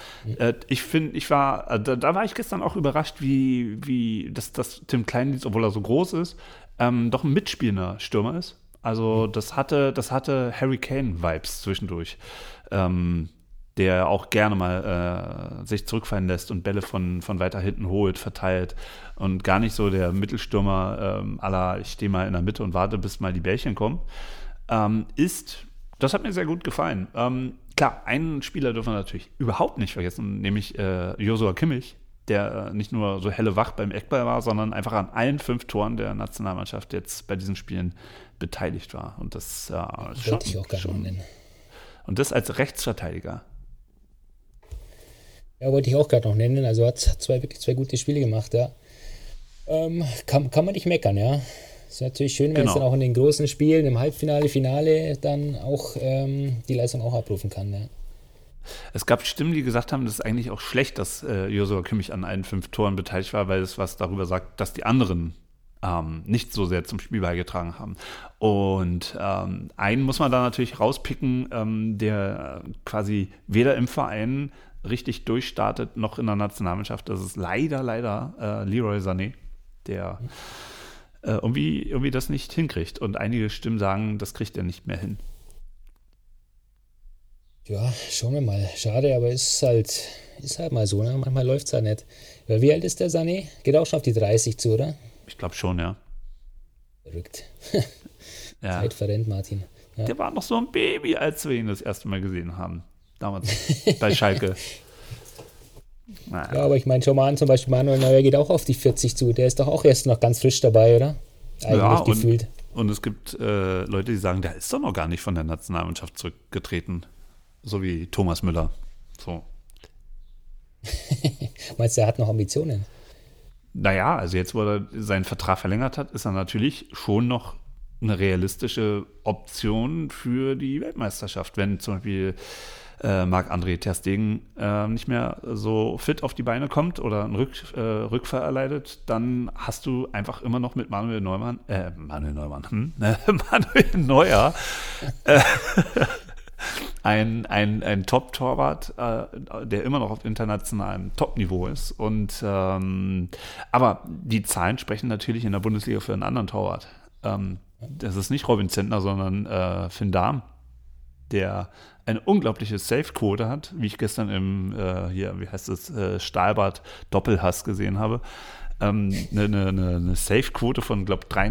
Da war ich gestern auch überrascht, wie dass Tim Kleindienst, obwohl er so groß ist, doch ein mitspielender Stürmer ist. Also das hatte Harry Kane-Vibes zwischendurch. Der auch gerne mal sich zurückfallen lässt und Bälle von weiter hinten holt, verteilt und gar nicht so der Mittelstürmer à la ich stehe mal in der Mitte und warte, bis mal die Bällchen kommen, das hat mir sehr gut gefallen. Klar, einen Spieler dürfen wir natürlich überhaupt nicht vergessen, nämlich Joshua Kimmich, der nicht nur so hellewach beim Eckball war, sondern einfach an allen 5 Toren der Nationalmannschaft jetzt bei diesen Spielen beteiligt war. Und das wollte ich auch gar nicht nennen. Und das als Rechtsverteidiger. Ja, wollte ich auch gerade noch nennen. Also hat wirklich zwei gute Spiele gemacht, ja. Kann man nicht meckern, ja. Ist natürlich schön, wenn es dann auch in den großen Spielen, im Halbfinale, Finale, dann auch die Leistung auch abrufen kann, ja. Es gab Stimmen, die gesagt haben, das ist eigentlich auch schlecht, dass Joshua Kimmich an allen 5 Toren beteiligt war, weil es was darüber sagt, dass die anderen nicht so sehr zum Spiel beigetragen haben. Und einen muss man da natürlich rauspicken, der quasi weder im Verein richtig durchstartet, noch in der Nationalmannschaft. Das ist leider Leroy Sané, der irgendwie das nicht hinkriegt. Und einige Stimmen sagen, das kriegt er nicht mehr hin. Ja, schauen wir mal. Schade, aber ist halt mal so, ne? Manchmal läuft es halt nicht. Ja, wie alt ist der Sané? Geht auch schon auf die 30 zu, oder? Ich glaube schon, ja. Verrückt. Ja. Zeit verrennt, Martin. Ja. Der war noch so ein Baby, als wir ihn das erste Mal gesehen haben. Damals bei Schalke. Naja. Ja, aber ich meine, schau mal an, zum Beispiel Manuel Neuer geht auch auf die 40 zu. Der ist doch auch erst noch ganz frisch dabei, oder? Eigentlich gefühlt. Und es gibt Leute, die sagen, der ist doch noch gar nicht von der Nationalmannschaft zurückgetreten. So wie Thomas Müller. So. Meinst du, er hat noch Ambitionen? Naja, also jetzt, wo er seinen Vertrag verlängert hat, ist er natürlich schon noch eine realistische Option für die Weltmeisterschaft. Wenn zum Beispiel Marc-André ter Stegen nicht mehr so fit auf die Beine kommt oder einen Rückfall erleidet, dann hast du einfach immer noch mit Manuel Neuer ein Top-Torwart, der immer noch auf internationalem Top-Niveau ist. Und aber die Zahlen sprechen natürlich in der Bundesliga für einen anderen Torwart. Das ist nicht Robin Zentner, sondern Finn Dahm, der eine unglaubliche Safe-Quote hat, wie ich gestern im Stahlbad Doppelhass gesehen habe. Eine Safe-Quote von, glaube ich,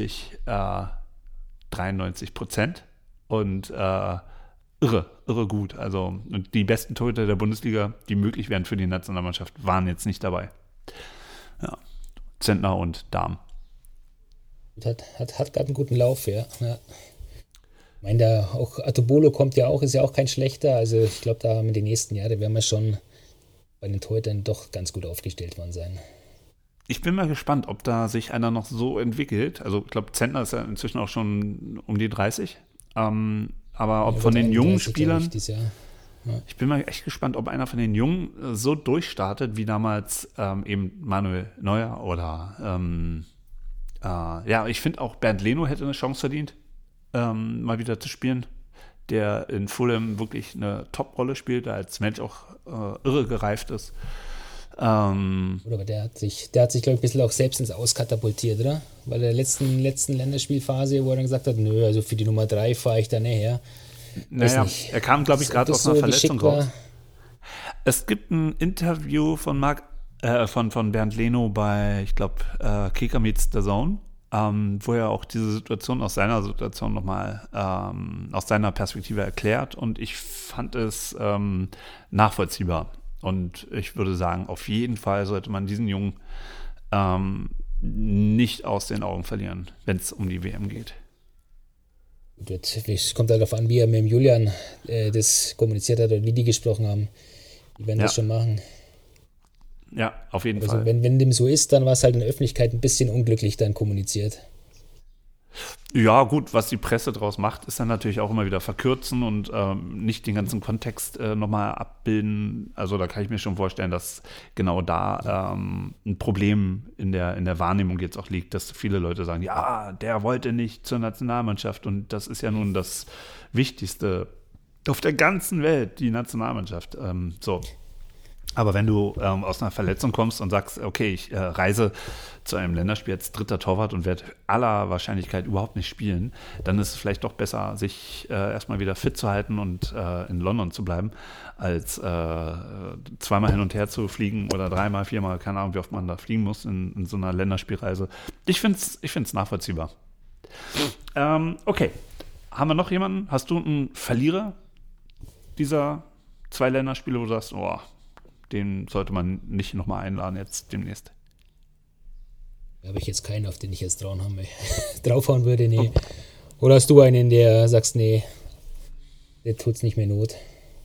93%. Und irre gut. Also, und die besten Torhüter der Bundesliga, die möglich wären für die Nationalmannschaft, waren jetzt nicht dabei. Ja, Zentner und Dahm. Hat gerade einen guten Lauf, ja. Ich meine, da auch Atobolo kommt ja auch, ist ja auch kein schlechter. Also ich glaube, da haben wir die nächsten Jahre, werden wir schon bei den Torhütern doch ganz gut aufgestellt worden sein. Ich bin mal gespannt, ob da sich einer noch so entwickelt. Also ich glaube, Zentner ist ja inzwischen auch schon um die 30. Aber ob von den jungen Spielern, ich bin mal echt gespannt, ob einer von den Jungen so durchstartet, wie damals eben Manuel Neuer oder ich finde auch Bernd Leno hätte eine Chance verdient, mal wieder zu spielen, der in Fulham wirklich eine Top-Rolle spielt, der als Mensch auch irre gereift ist. Aber der hat sich, glaube ich, ein bisschen auch selbst ins Auskatapultiert, oder? Weil der letzten Länderspielphase, wo er dann gesagt hat, nö, also für die Nummer 3 fahre ich da nicht her. Naja, er kam, glaube ich, gerade aus einer Verletzung raus. Es gibt ein Interview von Bernd Leno bei, ich glaube, Kicker meets the Zone, wo er auch diese Situation aus seiner Situation nochmal aus seiner Perspektive erklärt, und ich fand es nachvollziehbar. Und ich würde sagen, auf jeden Fall sollte man diesen Jungen nicht aus den Augen verlieren, wenn es um die WM geht. Es kommt halt darauf an, wie er mit dem Julian das kommuniziert hat oder wie die gesprochen haben. Die werden das schon machen. Ja, auf jeden also Fall. Wenn dem so ist, dann war es halt in der Öffentlichkeit ein bisschen unglücklich dann kommuniziert. Ja, gut, was die Presse draus macht, ist dann natürlich auch immer wieder verkürzen und nicht den ganzen Kontext nochmal abbilden. Also da kann ich mir schon vorstellen, dass genau da ein Problem in der Wahrnehmung jetzt auch liegt, dass viele Leute sagen, ja, der wollte nicht zur Nationalmannschaft und das ist ja nun das Wichtigste auf der ganzen Welt, die Nationalmannschaft. So. Aber wenn du aus einer Verletzung kommst und sagst, okay, ich reise zu einem Länderspiel als dritter Torwart und werde aller Wahrscheinlichkeit überhaupt nicht spielen, dann ist es vielleicht doch besser, sich erstmal wieder fit zu halten und in London zu bleiben, als zweimal hin und her zu fliegen oder dreimal, viermal, keine Ahnung, wie oft man da fliegen muss in so einer Länderspielreise. Ich find's nachvollziehbar. Okay, haben wir noch jemanden? Hast du einen Verlierer dieser 2 Länderspiele, wo du sagst, oh, den sollte man nicht nochmal einladen jetzt demnächst? Da habe ich jetzt keinen, auf den ich jetzt draufhauen würde, nee. Oder hast du einen, der sagst, nee, der tut's nicht mehr Not?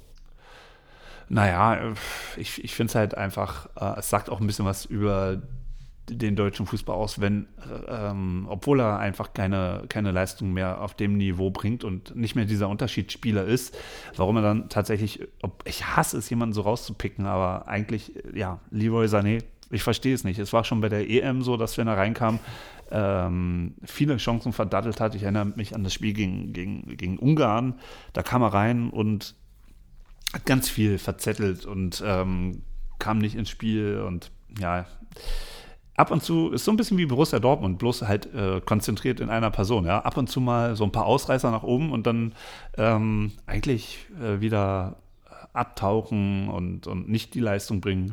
Naja, ich finde es halt einfach, es sagt auch ein bisschen was über den deutschen Fußball aus, wenn, obwohl er einfach keine Leistung mehr auf dem Niveau bringt und nicht mehr dieser Unterschiedsspieler ist, warum er dann tatsächlich, ich hasse es, jemanden so rauszupicken, aber eigentlich, ja, Leroy Sané, ich verstehe es nicht. Es war schon bei der EM so, dass wenn er reinkam, viele Chancen verdattelt hat. Ich erinnere mich an das Spiel gegen Ungarn, da kam er rein und hat ganz viel verzettelt und kam nicht ins Spiel und ja, ab und zu ist so ein bisschen wie Borussia Dortmund, bloß halt konzentriert in einer Person. Ja? Ab und zu mal so ein paar Ausreißer nach oben und dann eigentlich wieder abtauchen und nicht die Leistung bringen.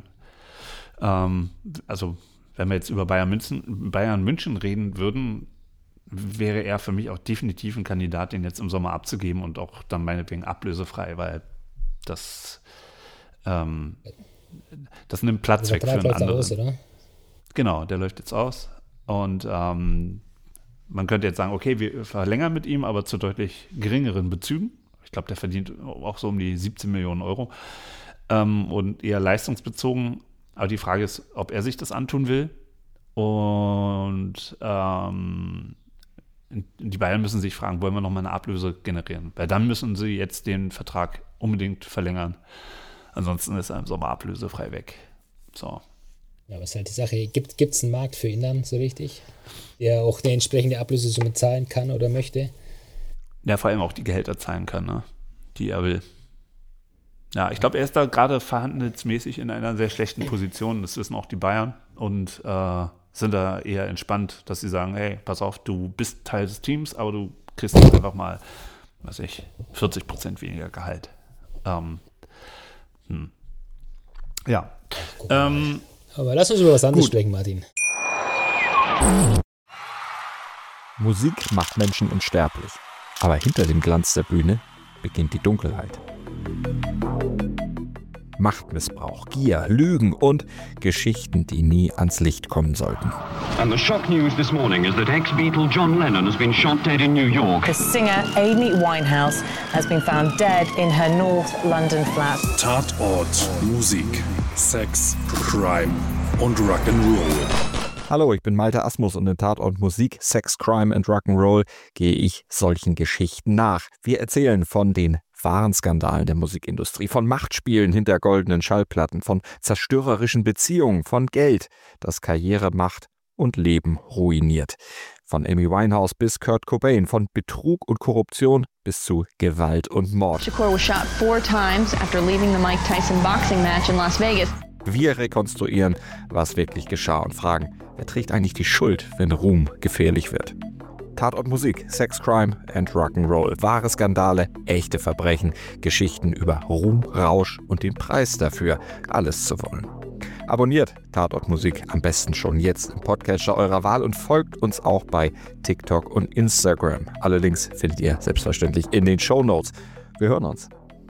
Also wenn wir jetzt über Bayern München reden würden, wäre er für mich auch definitiv ein Kandidat, den jetzt im Sommer abzugeben und auch dann meinetwegen ablösefrei, weil das nimmt Platz weg für einen anderen. Aus, oder? Genau, der läuft jetzt aus und man könnte jetzt sagen, okay, wir verlängern mit ihm, aber zu deutlich geringeren Bezügen. Ich glaube, der verdient auch so um die 17 Millionen Euro und eher leistungsbezogen. Aber die Frage ist, ob er sich das antun will. Und die Bayern müssen sich fragen, wollen wir nochmal eine Ablöse generieren? Weil dann müssen sie jetzt den Vertrag unbedingt verlängern. Ansonsten ist er im Sommer ablösefrei weg. So. Ja, aber ist halt die Sache, gibt es einen Markt für ihn dann so richtig? Der auch eine entsprechende Ablösesumme zahlen kann oder möchte? Ja, vor allem auch die Gehälter zahlen kann, ne? Die er will. Ja, ich glaube, er ist da gerade verhandelsmäßig in einer sehr schlechten Position. Das wissen auch die Bayern und sind da eher entspannt, dass sie sagen, hey, pass auf, du bist Teil des Teams, aber du kriegst jetzt einfach mal, 40% weniger Gehalt. Ja. Aber lass uns über was anderes sprechen, Martin. Musik macht Menschen unsterblich. Aber hinter dem Glanz der Bühne beginnt die Dunkelheit. Machtmissbrauch, Gier, Lügen und Geschichten, die nie ans Licht kommen sollten. And the shock news this morning is that ex-Beatle John Lennon has been shot dead in New York. The singer Amy Winehouse has been found dead in her North London flat. Tatort Musik, Sex, Crime und Rock'n'Roll. Hallo, ich bin Malte Asmus und in Tatort Musik, Sex, Crime and Rock'n'Roll gehe ich solchen Geschichten nach. Wir erzählen von den wahren Skandalen der Musikindustrie, von Machtspielen hinter goldenen Schallplatten, von zerstörerischen Beziehungen, von Geld, das Karriere macht und Leben ruiniert. Von Amy Winehouse bis Kurt Cobain, von Betrug und Korruption bis zu Gewalt und Mord. Shakur was shot 4 times after leaving the Mike Tyson boxing match in Las Vegas. Wir rekonstruieren, was wirklich geschah und fragen, wer trägt eigentlich die Schuld, wenn Ruhm gefährlich wird? Tatort Musik, Sex, Crime and Rock'n'Roll. Wahre Skandale, echte Verbrechen, Geschichten über Ruhm, Rausch und den Preis dafür, alles zu wollen. Abonniert Tatort Musik am besten schon jetzt im Podcatcher eurer Wahl und folgt uns auch bei TikTok und Instagram. Alle Links findet ihr selbstverständlich in den Shownotes. Wir hören uns.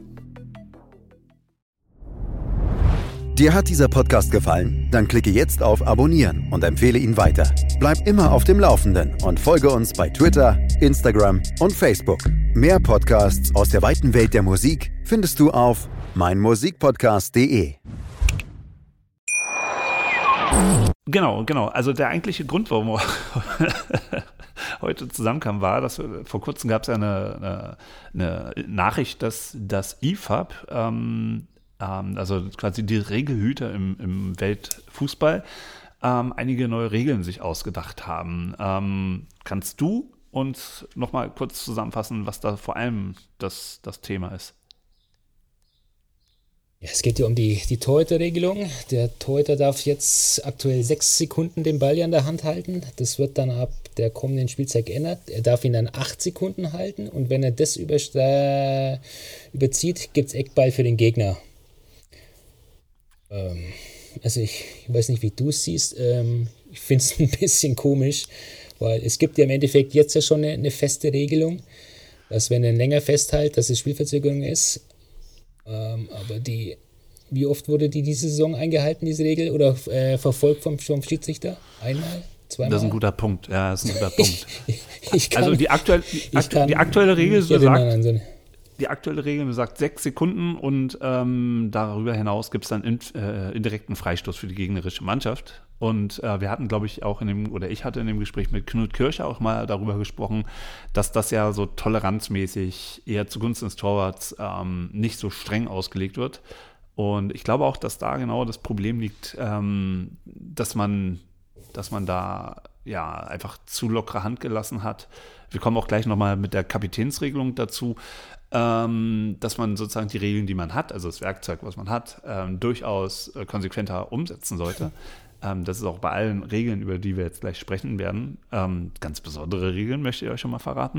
Dir hat dieser Podcast gefallen? Dann klicke jetzt auf Abonnieren und empfehle ihn weiter. Bleib immer auf dem Laufenden und folge uns bei Twitter, Instagram und Facebook. Mehr Podcasts aus der weiten Welt der Musik findest du auf meinmusikpodcast.de. Genau. Also der eigentliche Grund, warum wir heute zusammenkamen, war, dass vor kurzem gab es ja eine Nachricht, dass das IFAB, also quasi die Regelhüter im Weltfußball, einige neue Regeln sich ausgedacht haben. Kannst du uns noch mal kurz zusammenfassen, was da vor allem das Thema ist? Ja, es geht ja um die Torhüter-Regelung. Der Torhüter darf jetzt aktuell 6 Sekunden den Ball an der Hand halten. Das wird dann ab der kommenden Spielzeit geändert. Er darf ihn dann 8 Sekunden halten und wenn er das überzieht, gibt es Eckball für den Gegner. Also ich weiß nicht, wie du es siehst. Ich finde es ein bisschen komisch, weil es gibt ja im Endeffekt jetzt ja schon eine feste Regelung, dass wenn er länger festhält, dass es Spielverzögerung ist. Aber wie oft wurde diese Saison eingehalten, diese Regel, oder verfolgt vom Schiedsrichter? Einmal? Zweimal? Das ist ein guter Punkt. Ja, das ist ein guter Punkt. Also die aktuelle Regel besagt, die aktuelle Regel besagt 6 Sekunden und darüber hinaus gibt es dann indirekten Freistoß für die gegnerische Mannschaft. Und wir hatten, glaube ich, ich hatte in dem Gespräch mit Knut Kircher auch mal darüber gesprochen, dass das ja so toleranzmäßig eher zugunsten des Torwarts nicht so streng ausgelegt wird. Und ich glaube auch, dass da genau das Problem liegt, dass man da ja einfach zu lockere Hand gelassen hat. Wir kommen auch gleich nochmal mit der Kapitänsregelung dazu, dass man sozusagen die Regeln, die man hat, also das Werkzeug, was man hat, durchaus konsequenter umsetzen sollte. Das ist auch bei allen Regeln, über die wir jetzt gleich sprechen werden. Ganz besondere Regeln, möchte ich euch schon mal verraten.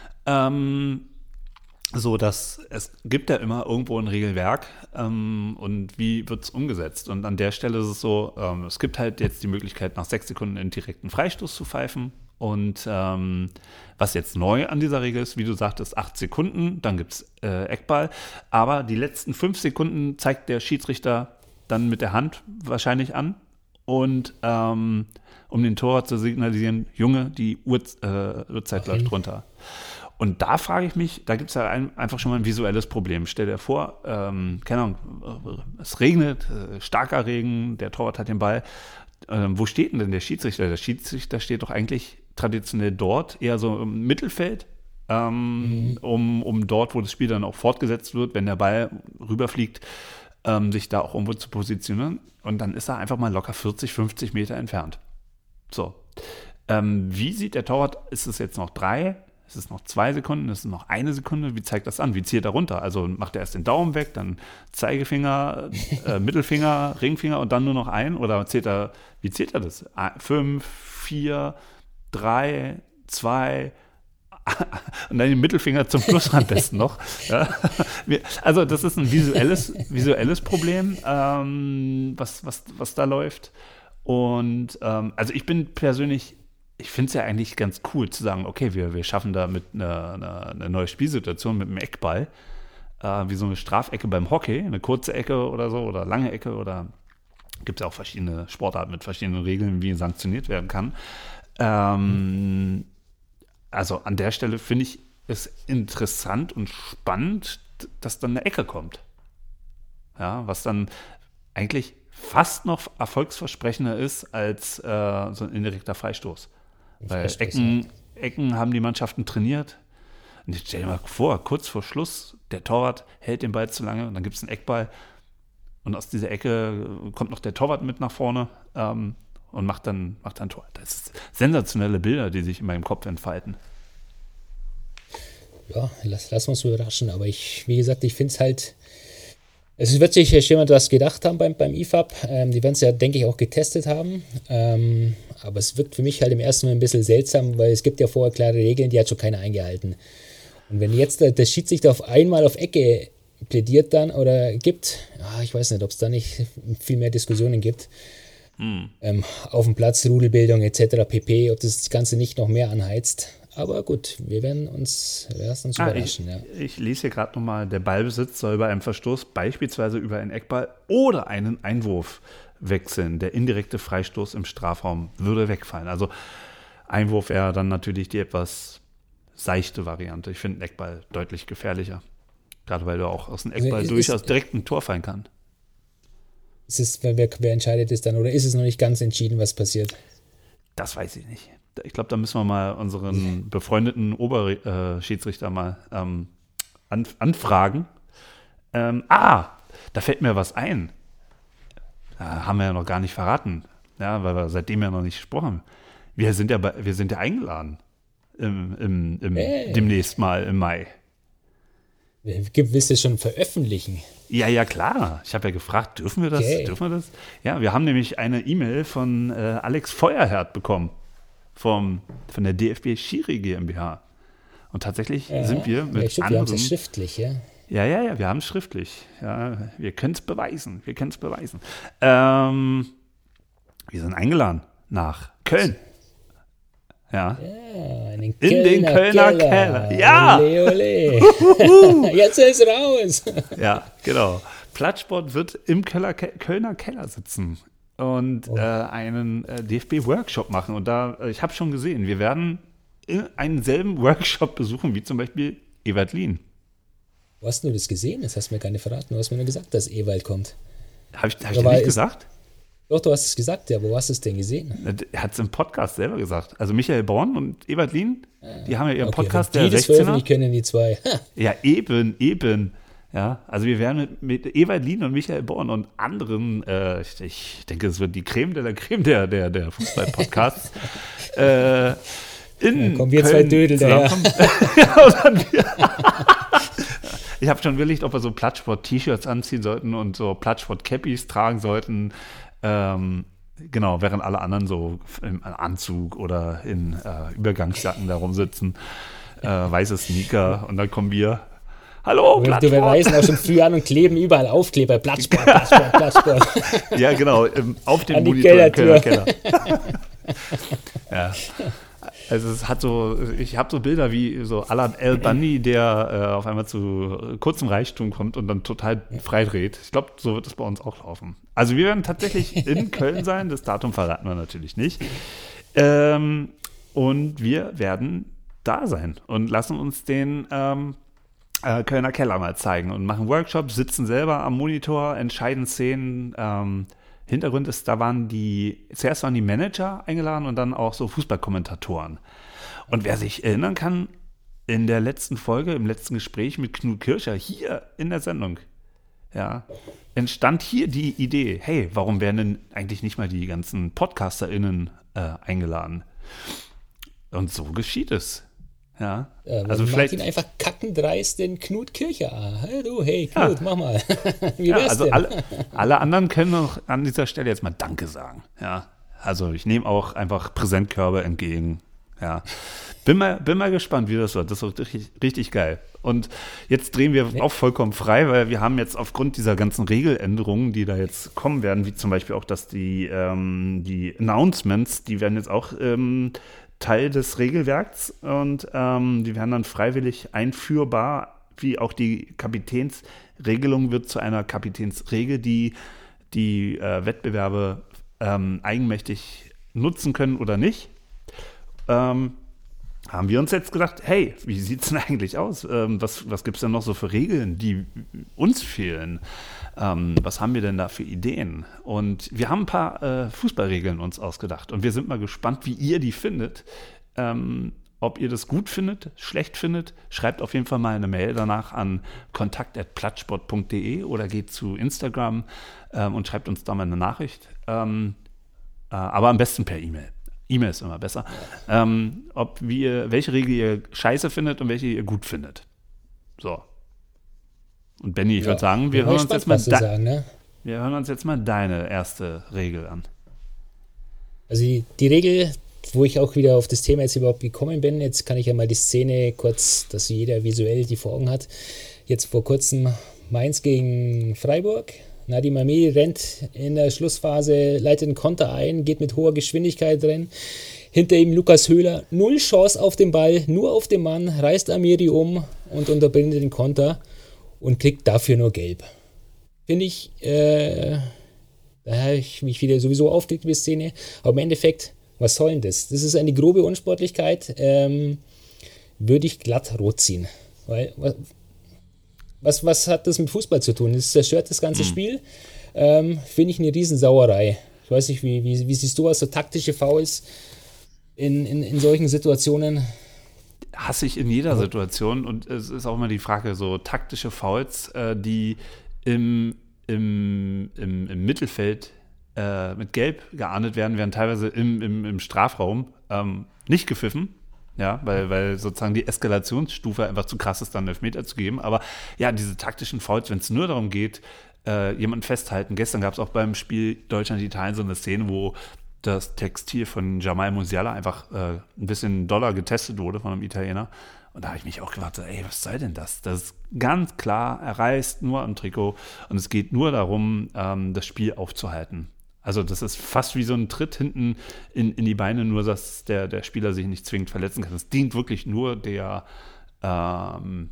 So, dass es gibt ja immer irgendwo ein Regelwerk und wie wird es umgesetzt? Und an der Stelle ist es so, es gibt halt jetzt die Möglichkeit, nach 6 Sekunden einen direkten Freistoß zu pfeifen. Und was jetzt neu an dieser Regel ist, wie du sagtest, 8 Sekunden, dann gibt es Eckball. Aber die letzten 5 Sekunden zeigt der Schiedsrichter dann mit der Hand wahrscheinlich an. Und um den Torwart zu signalisieren, Junge, die Uhrzeit läuft runter. Und da frage ich mich, da gibt es ja einfach schon mal ein visuelles Problem. Stell dir vor, keine Ahnung, es regnet, starker Regen, der Torwart hat den Ball. Wo steht denn der Schiedsrichter? Der Schiedsrichter steht doch eigentlich traditionell dort, eher so im Mittelfeld, um dort, wo das Spiel dann auch fortgesetzt wird, wenn der Ball rüberfliegt, sich da auch irgendwo zu positionieren. Und dann ist er einfach mal locker 40, 50 Meter entfernt. So. Wie sieht der Torwart? Ist es jetzt noch 3? Ist es noch 2 Sekunden? Ist es noch 1 Sekunde? Wie zeigt das an? Wie zählt er runter? Also macht er erst den Daumen weg, dann Zeigefinger, Mittelfinger, Ringfinger und dann nur noch ein? Oder wie zählt er das? 5, 4, 3, 2 und dann den Mittelfinger zum Schluss am besten noch. Ja. Also das ist ein visuelles Problem, was da läuft. Und also ich bin persönlich, ich finde es ja eigentlich ganz cool zu sagen, okay, wir schaffen da mit eine neue Spielsituation mit einem Eckball, wie so eine Strafecke beim Hockey, eine kurze Ecke oder so oder lange Ecke oder gibt es ja auch verschiedene Sportarten mit verschiedenen Regeln, wie sanktioniert werden kann. Also an der Stelle finde ich es interessant und spannend, dass dann eine Ecke kommt. Ja, was dann eigentlich fast noch erfolgsversprechender ist als so ein indirekter Freistoß. Weil Ecken haben die Mannschaften trainiert. Und jetzt stell dir mal vor, kurz vor Schluss, der Torwart hält den Ball zu lange und dann gibt es einen Eckball. Und aus dieser Ecke kommt noch der Torwart mit nach vorne und macht dann Tor. Das sind sensationelle Bilder, die sich in meinem Kopf entfalten. Ja, lass uns überraschen. Aber wie gesagt, ich finde es halt, es wird sich jemand was gedacht haben beim IFAB. Die werden es ja, denke ich, auch getestet haben. Aber es wirkt für mich halt im ersten Mal ein bisschen seltsam, weil es gibt ja vorher klare Regeln, die hat schon keiner eingehalten. Und wenn jetzt der Schiedsrichter auf einmal auf Ecke plädiert dann oder gibt, ich weiß nicht, ob es da nicht viel mehr Diskussionen gibt, auf dem Platz, Rudelbildung etc. pp., ob das Ganze nicht noch mehr anheizt. Aber gut, wir werden uns überraschen. Ich lese hier gerade nochmal, der Ballbesitz soll bei einem Verstoß beispielsweise über einen Eckball oder einen Einwurf wechseln. Der indirekte Freistoß im Strafraum würde wegfallen. Also Einwurf wäre dann natürlich die etwas seichte Variante. Ich finde einen Eckball deutlich gefährlicher. Gerade weil du auch aus dem Eckball durchaus direkt ein Tor fallen kann. Wer entscheidet es dann? Oder ist es noch nicht ganz entschieden, was passiert? Das weiß ich nicht. Ich glaube, da müssen wir mal unseren befreundeten Oberschiedsrichter mal anfragen. Da fällt mir was ein. Haben wir ja noch gar nicht verraten. Ja, weil wir seitdem ja noch nicht gesprochen haben. Wir sind ja eingeladen. Demnächst mal im Mai. Willst du es schon veröffentlichen? Ja, klar. Ich habe ja gefragt, dürfen wir das? Okay. Dürfen wir das? Ja, wir haben nämlich eine E-Mail von Alex Feuerherd bekommen. Von der DFB Schiri GmbH. Und tatsächlich sind wir mit stimmt, wir haben es schriftlich, ja? Ja, wir haben es schriftlich. Ja, wir können es beweisen. Wir sind eingeladen nach Köln. Ja. In den Kölner Keller. Ja. Ole, ole. Jetzt ist raus. Ja, genau. Platschsport wird im Kölner Keller sitzen und einen DFB-Workshop machen. Und ich habe schon gesehen, wir werden einen selben Workshop besuchen, wie zum Beispiel Ewald Lien. Wo hast du das gesehen? Das hast du mir gar nicht verraten. Du hast mir nur gesagt, dass Ewald kommt. Habe ich dir nicht gesagt? Doch, du hast es gesagt, ja. Wo hast du es denn gesehen? Er hat es im Podcast selber gesagt. Also Michael Born und Ewald Lien, die haben ja ihren Podcast, der 16er. Die veröffentlichen können, die zwei. Ja, eben. Ja, also wir werden mit Ewald Lien und Michael Born und anderen, ich denke, es wird die Creme de la Creme der Fußball-Podcasts, kommen wir zwei Dödel daher. Ich habe schon überlegt, ob wir so Plattsport-T-Shirts anziehen sollten und so Plattsport-Cappies tragen sollten. Genau, während alle anderen so im Anzug oder in Übergangsjacken da rumsitzen. Weiße Sneaker und dann kommen wir. Hallo, Plattsport. Wir reisen auch schon früh an und kleben überall Aufkleber. Plattsport. Ja, genau, auf dem Monitor im Keller. Ja. Also ich habe so Bilder wie so Alan El Bundy, der auf einmal zu kurzem Reichtum kommt und dann total freidreht. Ich glaube, so wird es bei uns auch laufen. Also wir werden tatsächlich in Köln sein, das Datum verraten wir natürlich nicht. Und wir werden da sein und lassen uns den Kölner Keller mal zeigen und machen Workshops, sitzen selber am Monitor, entscheiden Szenen. Hintergrund ist, zuerst waren die Manager eingeladen und dann auch so Fußballkommentatoren. Und wer sich erinnern kann, in der letzten Folge, im letzten Gespräch mit Knut Kircher, hier in der Sendung, ja, entstand hier die Idee, hey, warum werden denn eigentlich nicht mal die ganzen PodcasterInnen eingeladen? Und so geschieht es. Ja, also vielleicht ihn einfach kackendreist den Knut Kircher an. Hey Knut, mach mal. Wie wär's also denn? alle anderen können auch an dieser Stelle jetzt mal Danke sagen. Ja, also ich nehme auch einfach Präsentkörbe entgegen. Ja, bin mal gespannt, wie das wird. Das wird richtig geil. Und jetzt drehen wir auch vollkommen frei, weil wir haben jetzt aufgrund dieser ganzen Regeländerungen, die da jetzt kommen werden, wie zum Beispiel auch, dass die Announcements, die werden jetzt auch Teil des Regelwerks und die werden dann freiwillig einführbar, wie auch die Kapitänsregelung wird zu einer Kapitänsregel, die Wettbewerbe eigenmächtig nutzen können oder nicht. Haben wir uns jetzt gedacht, hey, wie sieht es denn eigentlich aus? Was gibt es denn noch so für Regeln, die uns fehlen? Was haben wir denn da für Ideen? Und wir haben ein paar Fußballregeln uns ausgedacht und wir sind mal gespannt, wie ihr die findet. Ob ihr das gut findet, schlecht findet, schreibt auf jeden Fall mal eine Mail danach an kontakt@plattsport.de oder geht zu Instagram und schreibt uns da mal eine Nachricht. Aber am besten per E-Mail. E-Mail ist immer besser. Welche Regel ihr scheiße findet und welche ihr gut findet. So. Und Benni, ich würde sagen, wir hören uns jetzt mal deine erste Regel an. Also die Regel, wo ich auch wieder auf das Thema jetzt überhaupt gekommen bin, jetzt kann ich ja mal die Szene kurz, dass jeder visuell die vor Augen hat. Jetzt vor kurzem Mainz gegen Freiburg. Nadim Amiri rennt in der Schlussphase, leitet einen Konter ein, geht mit hoher Geschwindigkeit rein. Hinter ihm Lukas Höhler, 0 Chance auf den Ball, nur auf den Mann, reißt Amiri um und unterbindet den Konter und kriegt dafür nur gelb. Finde ich, da habe ich mich wieder sowieso aufgeregt über die Szene, aber im Endeffekt, was soll denn das? Das ist eine grobe Unsportlichkeit, würde ich glatt rot ziehen. Weil, was hat das mit Fußball zu tun? Das zerstört das ganze Spiel. finde ich eine Riesensauerei. Ich weiß nicht, wie siehst du so taktische Fouls in solchen Situationen? Hasse ich in jeder Situation, und es ist auch immer die Frage, so taktische Fouls, die im Mittelfeld mit Gelb geahndet werden teilweise im Strafraum nicht gepfiffen. Ja, weil sozusagen die Eskalationsstufe einfach zu krass ist, dann einen Elfmeter zu geben. Aber ja, diese taktischen Fouls, wenn es nur darum geht, jemanden festhalten. Gestern gab es auch beim Spiel Deutschland-Italien so eine Szene, wo das Textil von Jamal Musiala einfach ein bisschen doller getestet wurde von einem Italiener. Und da habe ich mich auch gefragt, ey, was soll denn das? Das ist ganz klar, er reißt nur am Trikot und es geht nur darum, das Spiel aufzuhalten. Also das ist fast wie so ein Tritt hinten in die Beine, nur dass der Spieler sich nicht zwingend verletzen kann. Es dient wirklich nur dem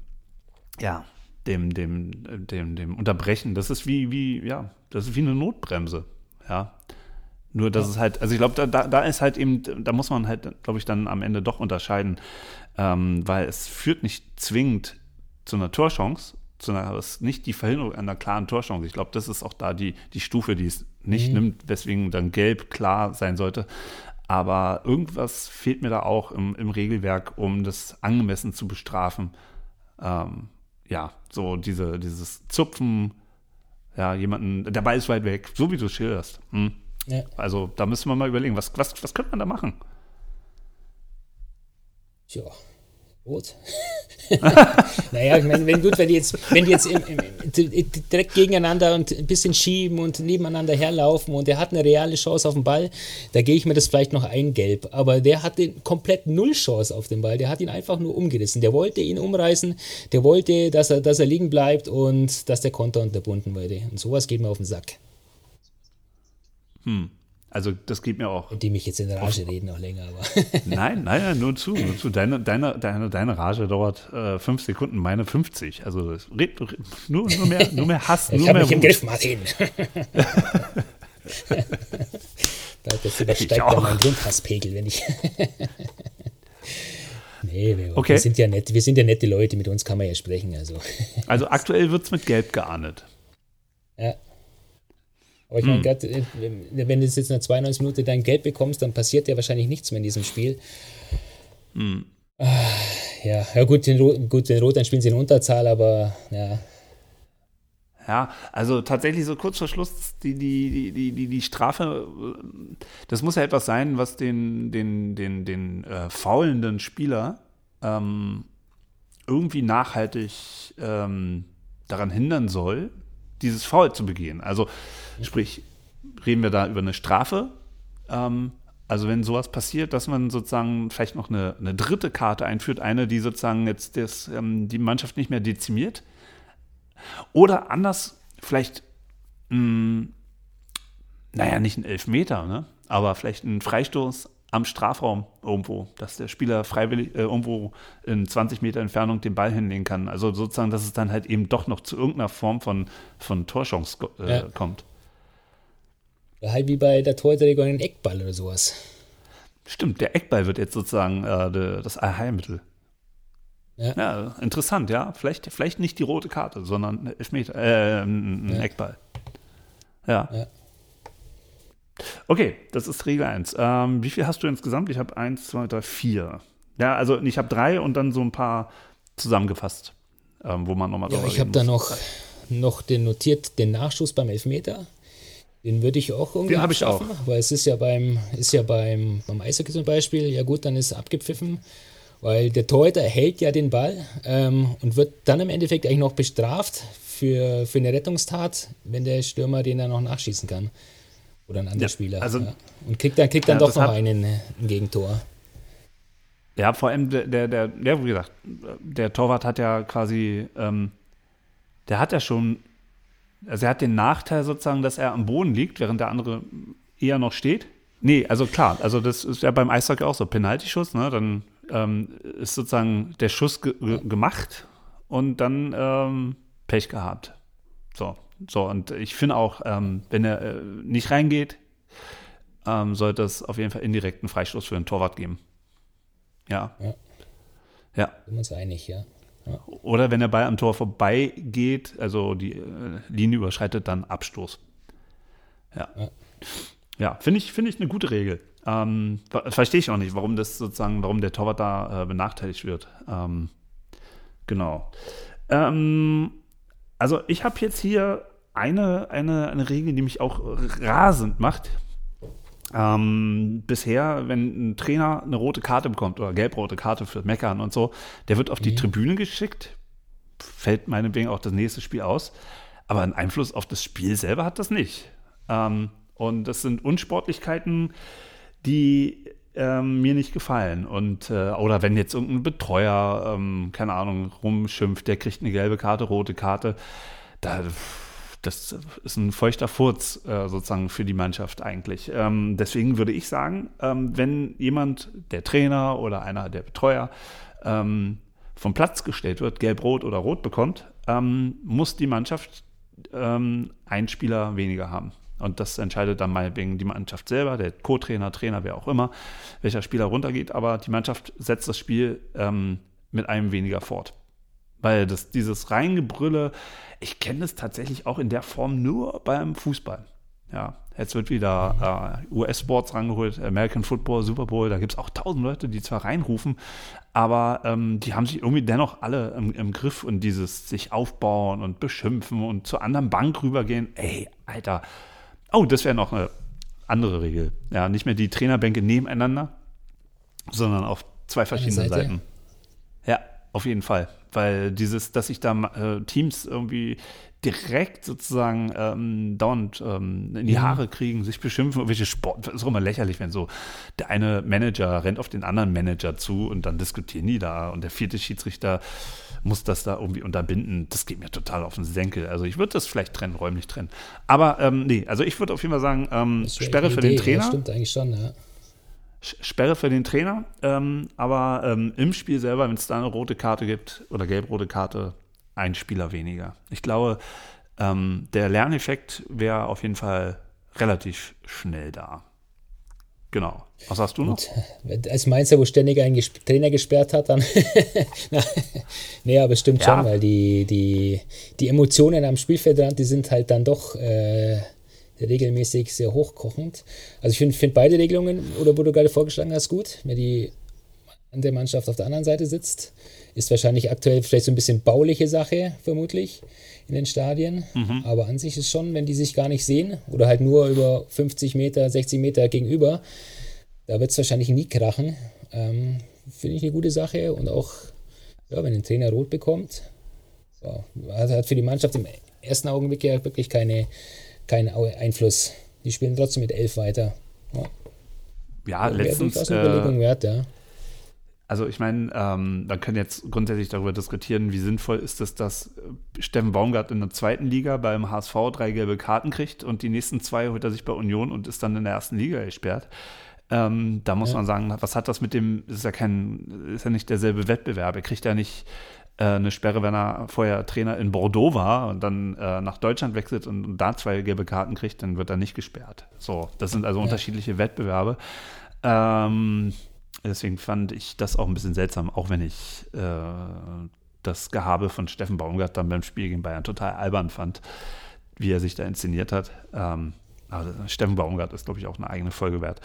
Unterbrechen. Das ist das ist wie eine Notbremse. Ja. Nur, dass es halt, also ich glaube, da ist halt eben, da muss man halt, glaube ich, dann am Ende doch unterscheiden, weil es führt nicht zwingend zu einer Torchance, sondern es ist nicht die Verhinderung einer klaren Torchance. Ich glaube, das ist auch da die Stufe, die es nicht nimmt, weswegen dann Gelb klar sein sollte. Aber irgendwas fehlt mir da auch im Regelwerk, um das angemessen zu bestrafen. So dieses Zupfen, ja, jemanden, der Ball ist weit weg, so wie du es schilderst. Ja. Also da müssen wir mal überlegen, was könnte man da machen? Tja, rot. Naja, ich meine, wenn die jetzt direkt gegeneinander und ein bisschen schieben und nebeneinander herlaufen und er hat eine reale Chance auf den Ball, da gehe ich mir das vielleicht noch ein Gelb. Aber der hatte komplett null Chance auf den Ball. Der hat ihn einfach nur umgerissen. Der wollte ihn umreißen, der wollte, dass er liegen bleibt und dass der Konter unterbunden wurde. Und sowas geht mir auf den Sack. Also das geht mir auch. Die mich jetzt in Rage reden noch länger, aber. Nein, nur zu. Deine Rage dauert 5 Sekunden, meine 50. Also nur mehr Hass, nur mehr Ich habe mich im Griff, Martin. Das übersteigt ja meinen Grundhasspegel, wenn ich. Nee, wir sind ja nett. Wir sind ja nette Leute, mit uns kann man ja sprechen. Also aktuell wird es mit Gelb geahndet. Ja. Aber ich meine, gerade wenn du jetzt in der 92 Minute dein Gelb bekommst, dann passiert ja wahrscheinlich nichts mehr in diesem Spiel. Ja, gut, den Rot, dann spielen sie in Unterzahl, aber ja. Ja, also tatsächlich so kurz vor Schluss die Strafe, das muss ja etwas sein, was den faulenden Spieler irgendwie nachhaltig daran hindern soll, dieses Foul zu begehen. Also sprich, reden wir da über eine Strafe. Also wenn sowas passiert, dass man sozusagen vielleicht noch eine dritte Karte einführt, eine, die sozusagen jetzt die Mannschaft nicht mehr dezimiert. Oder anders, vielleicht, nicht ein Elfmeter, ne? Aber vielleicht ein Freistoß am Strafraum irgendwo, dass der Spieler freiwillig irgendwo in 20 Meter Entfernung den Ball hinlegen kann. Also sozusagen, dass es dann halt eben doch noch zu irgendeiner Form von Torchance kommt. Halt wie bei der Torhüter einen Eckball oder sowas. Stimmt, der Eckball wird jetzt sozusagen das Allheilmittel. Ja, interessant, ja. Vielleicht nicht die rote Karte, sondern ein Eckball. Ja. Okay, das ist Regel 1. Wie viel hast du insgesamt? Ich habe 1, 2, 3, 4. Ja, also ich habe 3 und dann so ein paar zusammengefasst, wo man nochmal drüber reden muss. Ich habe da noch den Nachschuss beim Elfmeter. Den würde ich auch irgendwie abschaffen, weil es ist ja beim Eishockey zum Beispiel, ja gut, dann ist es abgepfiffen, weil der Torhüter hält ja den Ball und wird dann im Endeffekt eigentlich noch bestraft für eine Rettungstat, wenn der Stürmer den dann noch nachschießen kann. Oder ein anderer Spieler. Also, ja. Und kriegt dann doch noch ein Gegentor. Ja, vor allem wie gesagt, der Torwart hat ja quasi, der hat ja schon, also er hat den Nachteil sozusagen, dass er am Boden liegt, während der andere eher noch steht. Nee, also klar, also das ist ja beim Eishockey auch so, Penaltyschuss, ne, dann ist sozusagen der Schuss gemacht und dann Pech gehabt. So, und ich finde auch, wenn er nicht reingeht, sollte es auf jeden Fall indirekten Freistoß für den Torwart geben. Ja. Sind wir uns einig, ja. Oder wenn der Ball am Tor vorbeigeht, also die Linie überschreitet, dann Abstoß. Ja, finde ich eine gute Regel. Verstehe ich auch nicht, warum der Torwart da benachteiligt wird. Genau. Also ich habe jetzt hier eine Regel, die mich auch rasend macht. Bisher, wenn ein Trainer eine rote Karte bekommt oder gelb-rote Karte für Meckern und so, der wird auf die Tribüne geschickt, fällt meinetwegen auch das nächste Spiel aus, aber einen Einfluss auf das Spiel selber hat das nicht. Und das sind Unsportlichkeiten, die mir nicht gefallen. Und oder wenn jetzt irgendein Betreuer, keine Ahnung, rumschimpft, der kriegt eine gelbe Karte, rote Karte, das ist ein feuchter Furz sozusagen für die Mannschaft eigentlich. Deswegen würde ich sagen, wenn jemand, der Trainer oder einer der Betreuer, vom Platz gestellt wird, gelb-rot oder rot bekommt, muss die Mannschaft einen Spieler weniger haben. Und das entscheidet dann meinetwegen die Mannschaft selber, der Co-Trainer, Trainer, wer auch immer, welcher Spieler runtergeht. Aber die Mannschaft setzt das Spiel mit einem weniger fort. Weil dieses Reingebrülle, ich kenne es tatsächlich auch in der Form nur beim Fußball. Ja, jetzt wird wieder US-Sports rangeholt, American Football, Super Bowl, da gibt es auch 1000 Leute, die zwar reinrufen, aber die haben sich irgendwie dennoch alle im Griff und dieses sich aufbauen und beschimpfen und zur anderen Bank rübergehen. Ey, Alter. Oh, das wäre noch eine andere Regel. Ja, nicht mehr die Trainerbänke nebeneinander, sondern auf zwei verschiedenen Seiten. Ja, auf jeden Fall. Weil dass sich da Teams irgendwie direkt sozusagen dauernd in die Haare kriegen, sich beschimpfen, irgendwelche Sport, das ist auch immer lächerlich, wenn so der eine Manager rennt auf den anderen Manager zu und dann diskutieren die da und der vierte Schiedsrichter muss das da irgendwie unterbinden. Das geht mir total auf den Senkel. Also ich würde das vielleicht räumlich trennen. Aber nee, also ich würde auf jeden Fall sagen, Sperre für den Trainer. Das stimmt eigentlich schon, ja. Sperre für den Trainer, aber im Spiel selber, wenn es da eine rote Karte gibt oder gelb-rote Karte, ein Spieler weniger. Ich glaube, der Lerneffekt wäre auf jeden Fall relativ schnell da. Genau. Was hast du noch? Als Mainzer, wo ständig ein Trainer gesperrt hat, dann nee, aber es stimmt schon, weil die Emotionen am Spielfeldrand, die sind halt dann doch regelmäßig sehr hochkochend. Also ich finde beide Regelungen, oder wo du gerade vorgeschlagen hast, gut. Wenn die andere Mannschaft auf der anderen Seite sitzt, ist wahrscheinlich aktuell vielleicht so ein bisschen bauliche Sache, vermutlich, in den Stadien. Aber an sich ist schon, wenn die sich gar nicht sehen oder halt nur über 50 Meter, 60 Meter gegenüber, da wird es wahrscheinlich nie krachen. Finde ich eine gute Sache. Und auch, ja, wenn ein Trainer rot bekommt, so, hat für die Mannschaft im ersten Augenblick ja wirklich keinen Einfluss. Die spielen trotzdem mit 11 weiter. Ja, letztens. Das ist eine Überlegung wert, ja. Also ich meine, man kann jetzt grundsätzlich darüber diskutieren, wie sinnvoll ist es, dass Steffen Baumgart in der zweiten Liga beim HSV 3 gelbe Karten kriegt und die nächsten 2 holt er sich bei Union und ist dann in der ersten Liga gesperrt. Da muss man sagen, was hat das mit dem, ist ja nicht derselbe Wettbewerb. Er kriegt ja nicht eine Sperre, wenn er vorher Trainer in Bordeaux war und dann nach Deutschland wechselt und da 2 gelbe Karten kriegt, dann wird er nicht gesperrt. So, das sind also unterschiedliche Wettbewerbe. Deswegen fand ich das auch ein bisschen seltsam, auch wenn ich das Gehabe von Steffen Baumgart dann beim Spiel gegen Bayern total albern fand, wie er sich da inszeniert hat. Aber Steffen Baumgart ist, glaube ich, auch eine eigene Folge wert.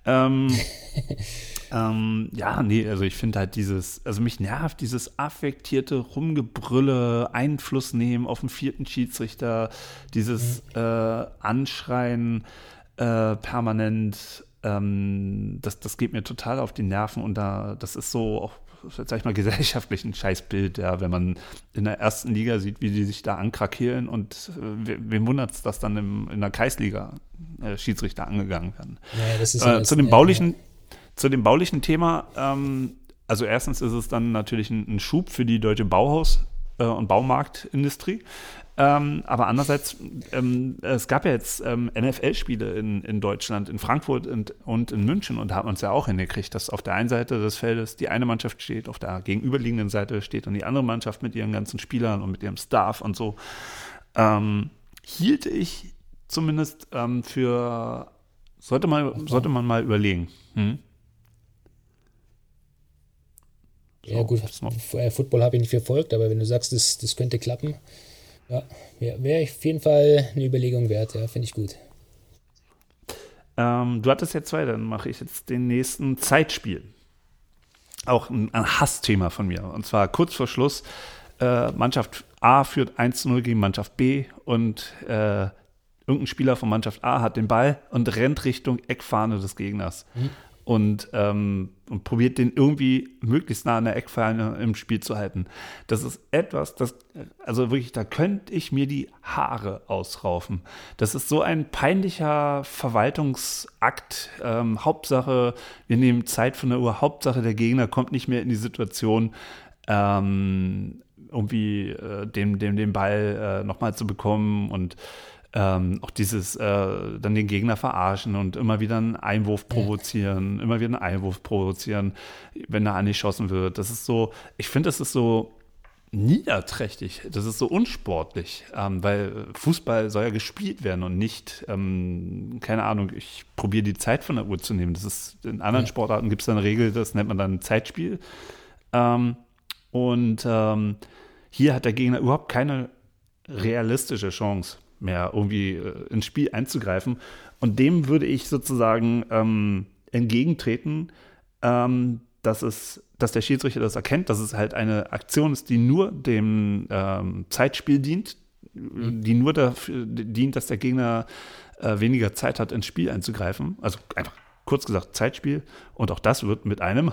Ja, nee, also ich finde halt mich nervt dieses affektierte Rumgebrülle, Einfluss nehmen auf den vierten Schiedsrichter, dieses Anschreien permanent. Das geht mir total auf die Nerven und das ist so auch, sag ich mal, gesellschaftlich ein Scheißbild, ja, wenn man in der ersten Liga sieht, wie die sich da ankrakeelen und wem wundert es, dass dann in der Kreisliga Schiedsrichter angegangen werden. Ja, das ist zu dem baulichen Thema, also erstens ist es dann natürlich ein Schub für die deutsche Bauhaus- und Baumarktindustrie. Aber andererseits, es gab ja jetzt NFL-Spiele in Deutschland, in Frankfurt und in München und da hat man es ja auch hingekriegt, dass auf der einen Seite des Feldes die eine Mannschaft steht, auf der gegenüberliegenden Seite steht und die andere Mannschaft mit ihren ganzen Spielern und mit ihrem Staff und so. Hielt ich zumindest sollte man mal überlegen. Ja, so, gut, Football habe ich nicht verfolgt, aber wenn du sagst, das könnte klappen, ja, wäre auf jeden Fall eine Überlegung wert, ja, finde ich gut. Du hattest jetzt 2, dann mache ich jetzt den nächsten Zeitspiel. Auch ein Hassthema von mir. Und zwar kurz vor Schluss, Mannschaft A führt 1-0 gegen Mannschaft B und irgendein Spieler von Mannschaft A hat den Ball und rennt Richtung Eckfahne des Gegners. Und probiert den irgendwie möglichst nah an der Eckfahne im Spiel zu halten. Das ist etwas, also wirklich, da könnte ich mir die Haare ausraufen. Das ist so ein peinlicher Verwaltungsakt. Hauptsache, wir nehmen Zeit von der Uhr. Hauptsache, der Gegner kommt nicht mehr in die Situation, irgendwie den Ball nochmal zu bekommen und auch dieses dann den Gegner verarschen und immer wieder einen Einwurf provozieren, wenn er angeschossen wird. Das ist so, ich finde, das ist so niederträchtig, das ist so unsportlich, weil Fußball soll ja gespielt werden und nicht, keine Ahnung, ich probiere die Zeit von der Uhr zu nehmen. Das ist, in anderen Sportarten gibt es da eine Regel, das nennt man dann Zeitspiel. Hier hat der Gegner überhaupt keine realistische Chance mehr irgendwie ins Spiel einzugreifen. Und dem würde ich sozusagen entgegentreten, dass der Schiedsrichter das erkennt, dass es halt eine Aktion ist, die nur dem Zeitspiel dient, die nur dafür dient, dass der Gegner weniger Zeit hat, ins Spiel einzugreifen. Also einfach kurz gesagt Zeitspiel. Und auch das wird mit einem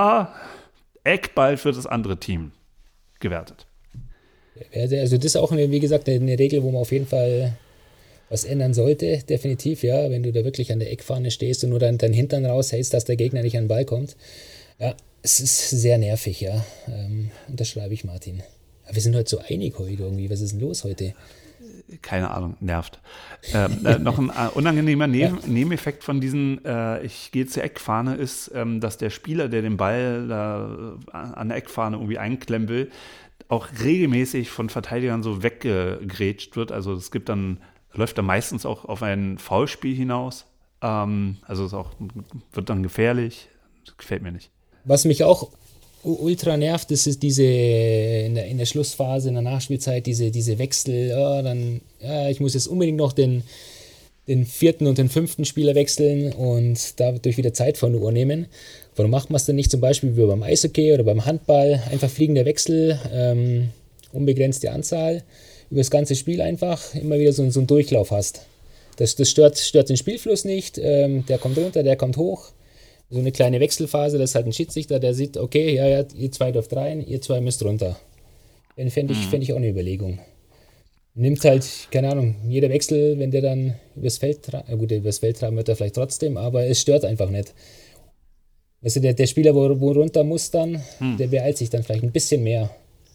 Eckball für das andere Team gewertet. Also das ist auch, wie gesagt, eine Regel, wo man auf jeden Fall was ändern sollte, definitiv, ja, wenn du da wirklich an der Eckfahne stehst und nur dann deinen Hintern raushältst, dass der Gegner nicht an den Ball kommt. Ja, es ist sehr nervig, ja, unterschreibe ich, Martin. Aber wir sind heute so einig heute irgendwie, was ist denn los heute? Keine Ahnung, nervt. Noch ein unangenehmer Nebeneffekt von diesen ich gehe zur Eckfahne ist, dass der Spieler, der den Ball an der Eckfahne irgendwie einklemmen will, auch regelmäßig von Verteidigern so weggegrätscht wird. Also es läuft dann meistens auch auf ein Foulspiel hinaus. Also wird dann gefährlich. Das gefällt mir nicht. Was mich auch ultra nervt, das ist diese in der Schlussphase, in der Nachspielzeit, diese Wechsel. Ich muss jetzt unbedingt noch den 4. und den 5. Spieler wechseln und dadurch wieder Zeit von der Uhr nehmen. Warum macht man es denn nicht zum Beispiel wie beim Eishockey oder beim Handball? Einfach fliegender Wechsel, unbegrenzte Anzahl, über das ganze Spiel einfach immer wieder so einen Durchlauf hast. Das stört den Spielfluss nicht, der kommt runter, der kommt hoch. So eine kleine Wechselphase, das ist halt ein Schiedsrichter, der sieht, okay, ja, ihr 2 dürft rein, ihr 2 müsst runter. Fände ich auch eine Überlegung. Nimmt halt, keine Ahnung, jeder Wechsel, wenn der dann übers Feld tragen wird er vielleicht trotzdem, aber es stört einfach nicht. Also der Spieler, wo runter muss dann, der beeilt sich dann vielleicht ein bisschen mehr.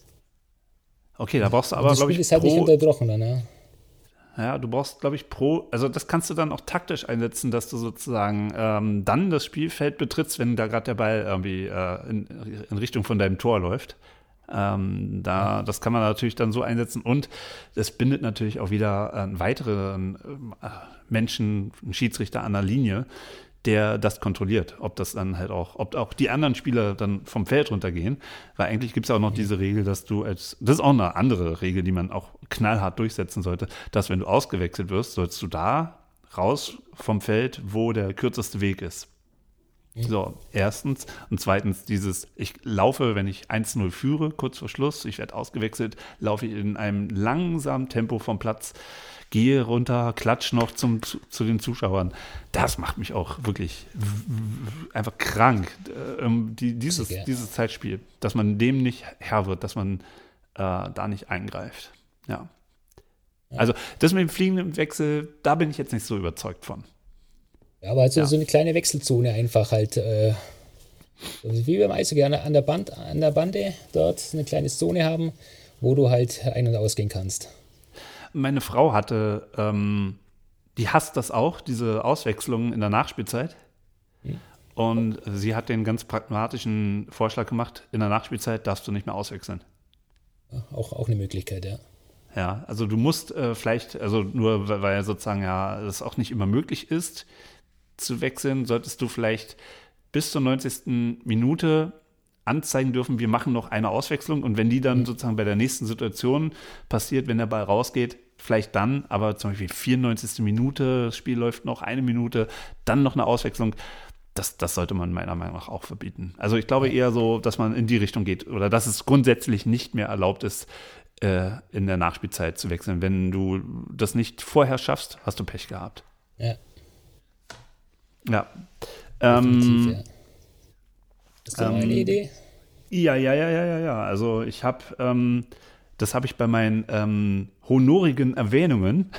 Okay, da brauchst du aber, glaube ich, das Spiel ist halt nicht unterbrochen dann, ja. Ja, du brauchst, glaube ich, also das kannst du dann auch taktisch einsetzen, dass du sozusagen dann das Spielfeld betrittst, wenn da gerade der Ball irgendwie in Richtung von deinem Tor läuft. Das kann man natürlich dann so einsetzen und es bindet natürlich auch wieder einen weiteren Menschen, einen Schiedsrichter an der Linie, der das kontrolliert, ob auch die anderen Spieler dann vom Feld runtergehen, weil eigentlich gibt es auch noch diese Regel, dass das ist auch eine andere Regel, die man auch knallhart durchsetzen sollte, dass wenn du ausgewechselt wirst, sollst du da raus vom Feld, wo der kürzeste Weg ist. So, erstens. Und zweitens ich laufe, wenn ich 1-0 führe, kurz vor Schluss, ich werde ausgewechselt, laufe ich in einem langsamen Tempo vom Platz, gehe runter, klatsch noch zu den Zuschauern. Das macht mich auch wirklich einfach krank. Dieses Zeitspiel, dass man dem nicht Herr wird, dass man da nicht eingreift. Ja. Also das mit dem fliegenden Wechsel, da bin ich jetzt nicht so überzeugt von. Ja, aber halt so eine kleine Wechselzone einfach halt, wie beim Eishockey an der Bande dort eine kleine Zone haben, wo du halt ein- und ausgehen kannst. Meine Frau hatte, die hasst das auch, diese Auswechslungen in der Nachspielzeit. Und sie hat den ganz pragmatischen Vorschlag gemacht, in der Nachspielzeit darfst du nicht mehr auswechseln. Ja, auch eine Möglichkeit, ja. Ja, also du musst vielleicht, also nur weil sozusagen ja das auch nicht immer möglich ist, zu wechseln, solltest du vielleicht bis zur 90. Minute anzeigen dürfen, wir machen noch eine Auswechslung und wenn die dann sozusagen bei der nächsten Situation passiert, wenn der Ball rausgeht, vielleicht dann, aber zum Beispiel 94. Minute, das Spiel läuft noch 1 Minute, dann noch eine Auswechslung. Das sollte man meiner Meinung nach auch verbieten. Also ich glaube eher so, dass man in die Richtung geht oder dass es grundsätzlich nicht mehr erlaubt ist, in der Nachspielzeit zu wechseln. Wenn du das nicht vorher schaffst, hast du Pech gehabt. Ja. Ja. Definitiv, ja. Hast du noch eine Idee? Ja. Also ich habe, das habe ich bei meinen honorigen Erwähnungen.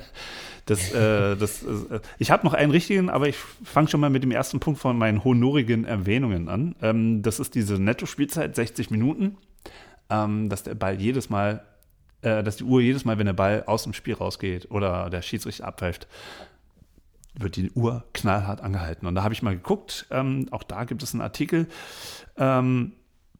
Ich habe noch einen richtigen, aber ich fange schon mal mit dem ersten Punkt von meinen honorigen Erwähnungen an. Das ist diese Netto-Spielzeit, 60 Minuten, dass der Ball dass die Uhr jedes Mal, wenn der Ball aus dem Spiel rausgeht oder der Schiedsrichter abpfeift, wird die Uhr knallhart angehalten. Und da habe ich mal geguckt, auch da gibt es einen Artikel, wo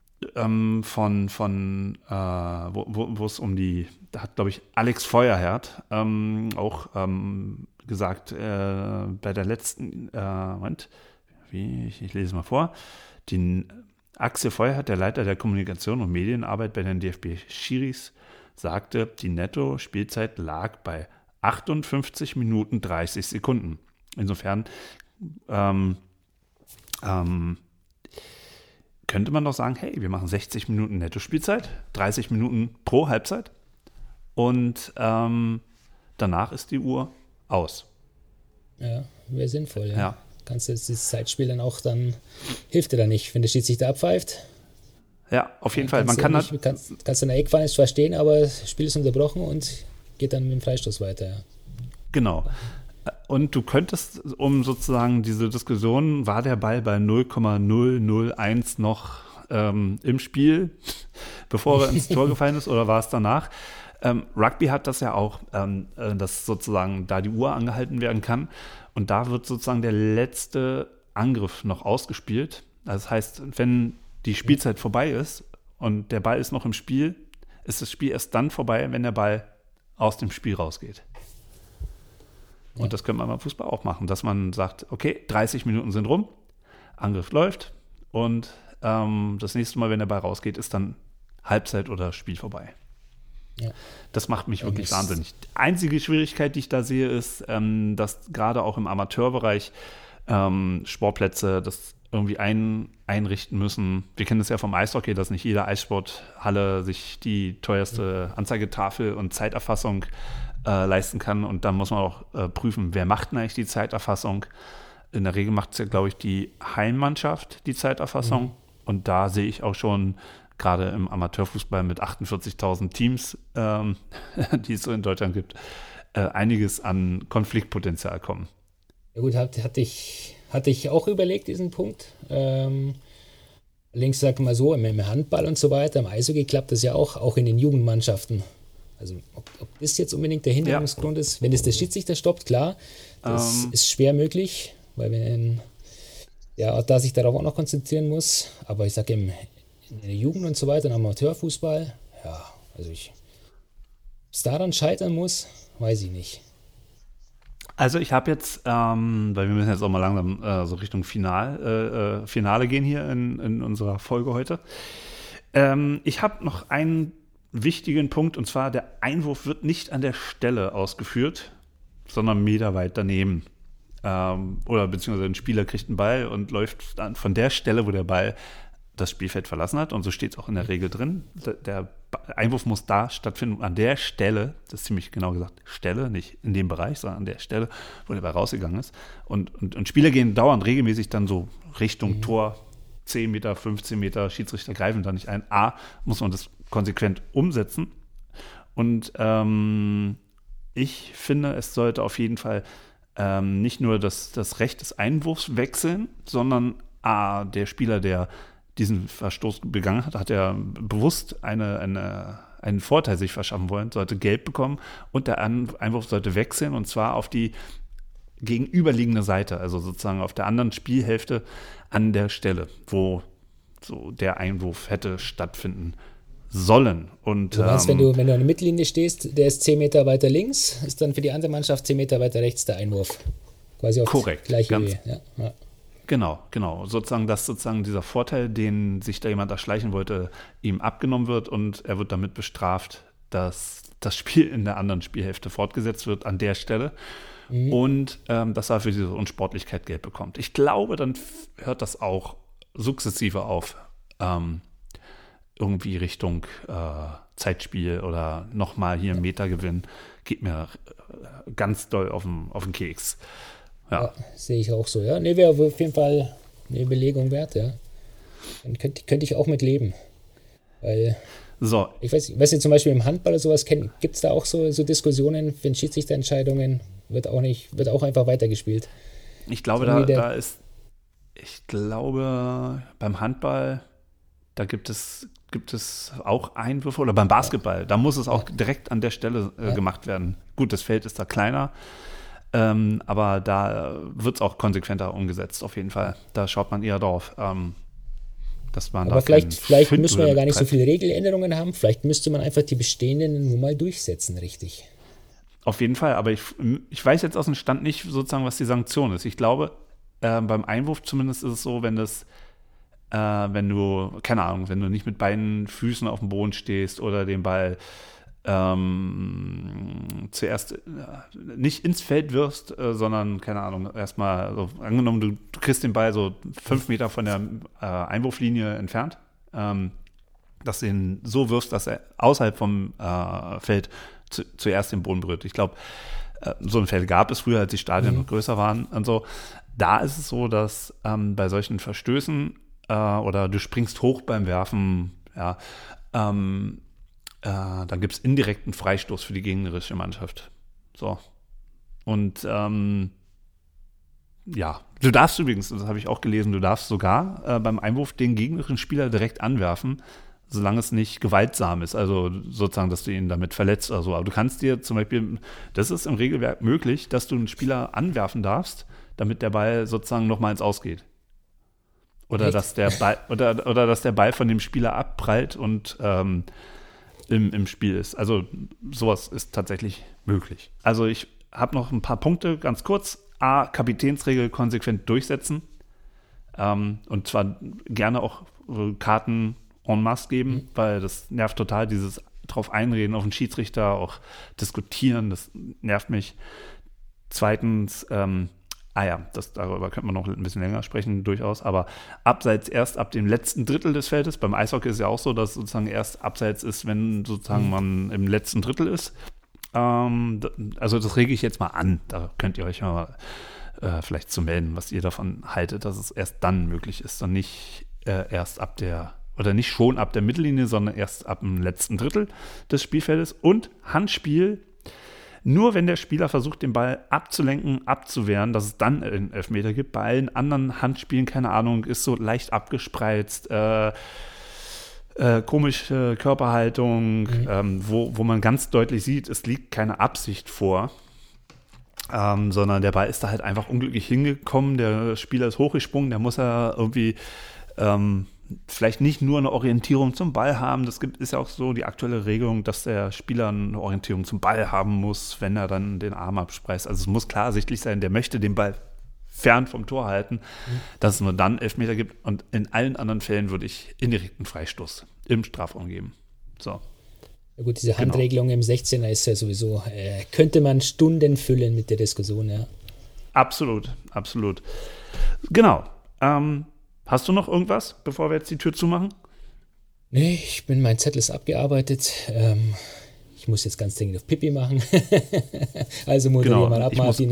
es da hat, glaube ich, Alex Feuerherd auch gesagt, bei der letzten, ich lese mal vor, Axel Feuerherd, der Leiter der Kommunikation und Medienarbeit bei den DFB-Schiris, sagte, die Netto-Spielzeit lag bei 58 Minuten 30 Sekunden. Insofern könnte man doch sagen, hey, wir machen 60 Minuten Netto-Spielzeit, 30 Minuten pro Halbzeit und danach ist die Uhr aus. Ja, wäre sinnvoll, ja. Ja. Kannst du das Zeitspiel dann hilft dir dann nicht, wenn der Schiedsrichter abpfeift. Ja, auf jeden Fall. Kannst du in der Eckfahne nicht verstehen, aber das Spiel ist unterbrochen und geht dann mit dem Freistoß weiter. Ja. Genau. Und du könntest, um sozusagen diese Diskussion, war der Ball bei 0,001 noch im Spiel, bevor er ins Tor gefallen ist, oder war es danach? Rugby hat das ja auch, dass sozusagen da die Uhr angehalten werden kann. Und da wird sozusagen der letzte Angriff noch ausgespielt. Das heißt, wenn die Spielzeit vorbei ist und der Ball ist noch im Spiel, ist das Spiel erst dann vorbei, wenn der Ball aus dem Spiel rausgeht. Und das könnte man beim Fußball auch machen, dass man sagt, okay, 30 Minuten sind rum, Angriff läuft und das nächste Mal, wenn der Ball rausgeht, ist dann Halbzeit oder Spiel vorbei. Ja. Das macht mich wirklich wahnsinnig. Die einzige Schwierigkeit, die ich da sehe, ist, dass gerade auch im Amateurbereich Sportplätze das irgendwie einrichten müssen. Wir kennen das ja vom Eishockey, dass nicht jede Eissporthalle sich die teuerste Anzeigetafel und Zeiterfassung leisten kann. Und dann muss man auch prüfen, wer macht denn eigentlich die Zeiterfassung. In der Regel macht es ja, glaube ich, die Heimmannschaft die Zeiterfassung. Mhm. Und da sehe ich auch schon gerade im Amateurfußball mit 48.000 Teams, die es so in Deutschland gibt, einiges an Konfliktpotenzial kommen. Ja gut, hatte ich auch überlegt, diesen Punkt. Allerdings, sag mal so, im Handball und so weiter, im Eishockey klappt das ja auch in den Jugendmannschaften. Also ob das jetzt unbedingt der Hinderungsgrund ist, wenn es der Schiedsrichter stoppt, klar, das ist schwer möglich, weil da sich darauf auch noch konzentrieren muss. Aber ich sage in der Jugend und so weiter, im Amateurfußball, ja, also ob es daran scheitern muss, weiß ich nicht. Also ich habe jetzt, weil wir müssen jetzt auch mal langsam so Richtung Finale gehen hier in unserer Folge heute. Ich habe noch einen wichtigen Punkt, und zwar der Einwurf wird nicht an der Stelle ausgeführt, sondern meterweit daneben. Oder beziehungsweise ein Spieler kriegt einen Ball und läuft dann von der Stelle, wo der Ball das Spielfeld verlassen hat, und so steht es auch in der Regel drin. Der Einwurf muss da stattfinden, an der Stelle, das ist ziemlich genau gesagt, Stelle, nicht in dem Bereich, sondern an der Stelle, wo der Ball rausgegangen ist. Und Spieler gehen dauernd regelmäßig dann so Richtung Tor, 10 Meter, 15 Meter, Schiedsrichter greifen da nicht ein. Muss man das konsequent umsetzen. Und ich finde, es sollte auf jeden Fall nicht nur das Recht des Einwurfs wechseln, sondern der Spieler, der diesen Verstoß begangen hat ja bewusst einen Vorteil sich verschaffen wollen, sollte gelb bekommen, und der Einwurf sollte wechseln, und zwar auf die gegenüberliegende Seite, also sozusagen auf der anderen Spielhälfte an der Stelle, wo so der Einwurf hätte stattfinden sollen. Und, du meinst, wenn du an der Mittellinie stehst, der ist 10 Meter weiter links, ist dann für die andere Mannschaft 10 Meter weiter rechts der Einwurf. Quasi auf korrekt, gleiche Höhe. Ja. Genau. Sozusagen, dass sozusagen dieser Vorteil, den sich da jemand erschleichen wollte, ihm abgenommen wird, und er wird damit bestraft, dass das Spiel in der anderen Spielhälfte fortgesetzt wird an der Stelle und dass er für diese Unsportlichkeit Geld bekommt. Ich glaube, dann hört das auch sukzessive auf, irgendwie Richtung Zeitspiel oder nochmal hier Metergewinn. Geht mir ganz doll auf den Keks. Ja, sehe ich auch so. Ja, nee, wäre auf jeden Fall eine Überlegung wert, ja. Dann könnte ich auch mit leben. Weil, so. Ich weiß nicht, zum Beispiel im Handball oder sowas, gibt es da auch so Diskussionen, wenn Schiedsrichterentscheidungen wird auch einfach weitergespielt. Ich glaube, ich glaube, beim Handball, da gibt es auch Einwürfe oder beim Basketball, da muss es auch direkt an der Stelle gemacht werden. Gut, das Feld ist da kleiner, aber da wird es auch konsequenter umgesetzt, auf jeden Fall. Da schaut man eher drauf. Aber vielleicht müssen wir ja gar nicht so viele Regeländerungen haben. Vielleicht müsste man einfach die bestehenden nur mal durchsetzen, richtig. Auf jeden Fall, aber ich weiß jetzt aus dem Stand nicht sozusagen, was die Sanktion ist. Ich glaube, beim Einwurf zumindest ist es so, wenn du, keine Ahnung, wenn du nicht mit beiden Füßen auf dem Boden stehst oder den Ball zuerst nicht ins Feld wirfst, sondern, keine Ahnung, erstmal, so, angenommen, du kriegst den Ball so 5 Meter von der Einwurflinie entfernt, dass du ihn so wirfst, dass er außerhalb vom Feld zuerst den Boden berührt. Ich glaube, so ein Feld gab es früher, als die Stadien noch größer waren und so. Da ist es so, dass bei solchen Verstößen oder du springst hoch beim Werfen, ja, dann gibt es indirekten Freistoß für die gegnerische Mannschaft. So. Und ja, du darfst übrigens, das habe ich auch gelesen, du darfst sogar beim Einwurf den gegnerischen Spieler direkt anwerfen, solange es nicht gewaltsam ist, also sozusagen, dass du ihn damit verletzt oder so. Aber du kannst dir zum Beispiel, das ist im Regelwerk möglich, dass du einen Spieler anwerfen darfst, damit der Ball sozusagen nochmal ins Aus geht. Oder dass der Ball oder dass der Ball von dem Spieler abprallt und im Spiel ist. Also sowas ist tatsächlich möglich. Also ich habe noch ein paar Punkte, ganz kurz. A, Kapitänsregel konsequent durchsetzen. Und zwar gerne auch Karten en masse geben, weil das nervt total, dieses drauf einreden auf den Schiedsrichter, auch diskutieren, das nervt mich. Zweitens, darüber könnte man noch ein bisschen länger sprechen, durchaus, aber Abseits erst ab dem letzten Drittel des Feldes. Beim Eishockey ist es ja auch so, dass sozusagen erst Abseits ist, wenn sozusagen man im letzten Drittel ist. Also das rege ich jetzt mal an. Da könnt ihr euch mal vielleicht zu melden, was ihr davon haltet, dass es erst dann möglich ist und nicht nicht schon ab der Mittellinie, sondern erst ab dem letzten Drittel des Spielfeldes. Und Handspiel nur wenn der Spieler versucht, den Ball abzulenken, abzuwehren, dass es dann einen Elfmeter gibt. Bei allen anderen Handspielen, keine Ahnung, ist so leicht abgespreizt, komische Körperhaltung, wo man ganz deutlich sieht, es liegt keine Absicht vor, sondern der Ball ist da halt einfach unglücklich hingekommen, der Spieler ist hochgesprungen, der muss ja irgendwie vielleicht nicht nur eine Orientierung zum Ball haben, ist ja auch so die aktuelle Regelung, dass der Spieler eine Orientierung zum Ball haben muss, wenn er dann den Arm abspreizt. Also es muss klar ersichtlich sein, der möchte den Ball fern vom Tor halten, dass es nur dann Elfmeter gibt. Und in allen anderen Fällen würde ich indirekten Freistoß im Strafraum geben. So. Ja gut, diese Handregelung im 16er ist ja sowieso, könnte man Stunden füllen mit der Diskussion, ja. Absolut, absolut. Genau. Hast du noch irgendwas, bevor wir jetzt die Tür zumachen? Nee, mein Zettel ist abgearbeitet. Ich muss jetzt ganz dringend auf Pipi machen. Also moderiere mal ab, Martin.